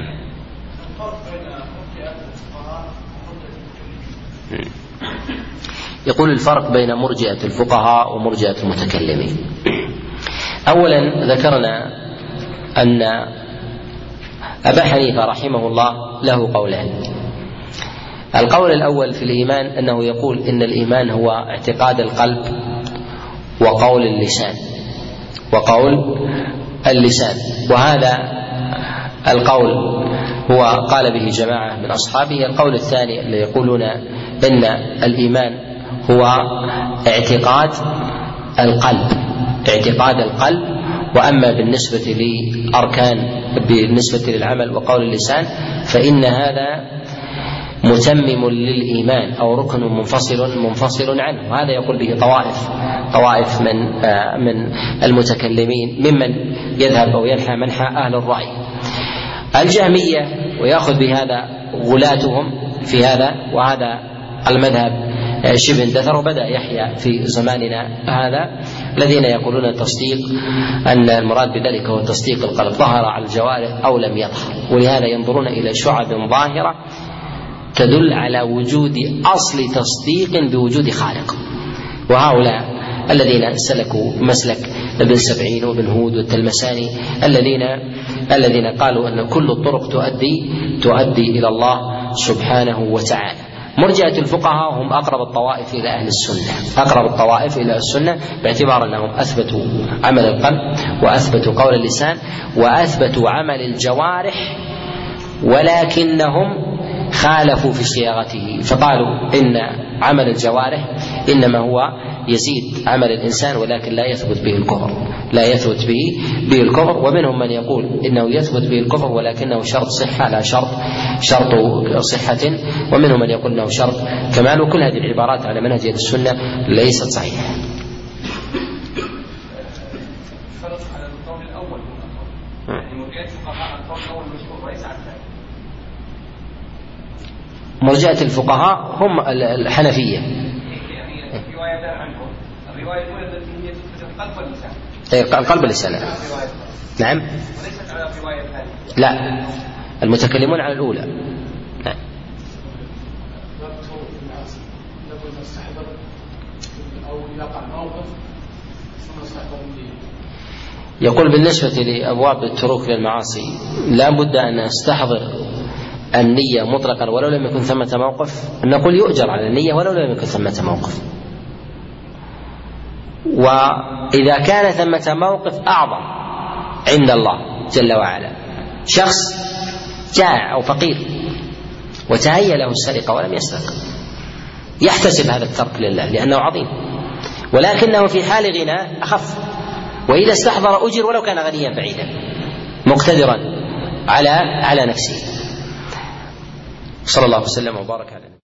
يقول الفرق بين مرجئة الفقهاء ومرجئة المتكلمين. أولا ذكرنا أن أبا حنيفة رحمه الله له قولان. القول الأول في الإيمان أنه يقول إن الإيمان هو اعتقاد القلب وقول اللسان وقول اللسان وهذا القول هو قال به جماعة من أصحابه. القول الثاني اللي يقولون إن الإيمان هو اعتقاد القلب اعتقاد القلب وأما بالنسبة لأركان بالنسبة للعمل وقول اللسان فإن هذا متمم للإيمان أو ركن منفصل منفصل عنه. وهذا يقول به طوائف طوائف من من المتكلمين ممن يذهب أو ينحى منحى أهل الرأي الجهمية، ويأخذ بهذا غلاتهم في هذا، وهذا المذهب شبه اندثر وبدأ يحيا في زماننا هذا، الذين يقولون التصديق أن المراد بذلك هو تصديق القلب ظهر على الجوارح أو لم يظهر، ولهذا ينظرون إلى شعب ظاهرة تدل على وجود أصل تصديق بوجود خالق. وهؤلاء الذين سلكوا مسلك ابن سبعين وابن هود والتلمساني الذين الذين قالوا أن كل الطرق تؤدي تؤدي إلى الله سبحانه وتعالى. مرجئة الفقهاء هم أقرب الطوائف إلى أهل السنة أقرب الطوائف إلى السنة باعتبار أنهم أثبتوا عمل القلب وأثبتوا قول اللسان وأثبتوا عمل الجوارح، ولكنهم خالفوا في صياغته فقالوا إن عمل الجوارح إنما هو يزيد عمل الإنسان ولكن لا يثبت به الكفر، لا يثبت به به الكفر. ومنهم من يقول إنه يثبت به الكفر ولكنه شرط صحة لا شرط شرط صحة، ومنهم من يقول إنه شرط كمال. وكل هذه العبارات على منهج أهل السنة ليست صحيحة. مرجئة الفقهاء هم الحنفية. القلب واللسان. نعم. لا، المتكلمون على الأولى. نعم. يقول بالنسبة لأبواب التروك للمعاصي لا بد أن نستحضر النية مطلقا ولو لم يكن ثمة موقف. نقول يؤجر على النية ولو لم يكن ثمة موقف. وإذا كان ثمة موقف أعظم عند الله جل وعلا، شخص جائع أو فقير وتهيأ له السرقة ولم يسرق، يحتسب هذا الترك لله لأنه عظيم، ولكنه في حال غنى أخف، وإذا استحضر أجر ولو كان غنيا بعيدا مقتدرا على على نفسه. صلى الله وسلم وبارك على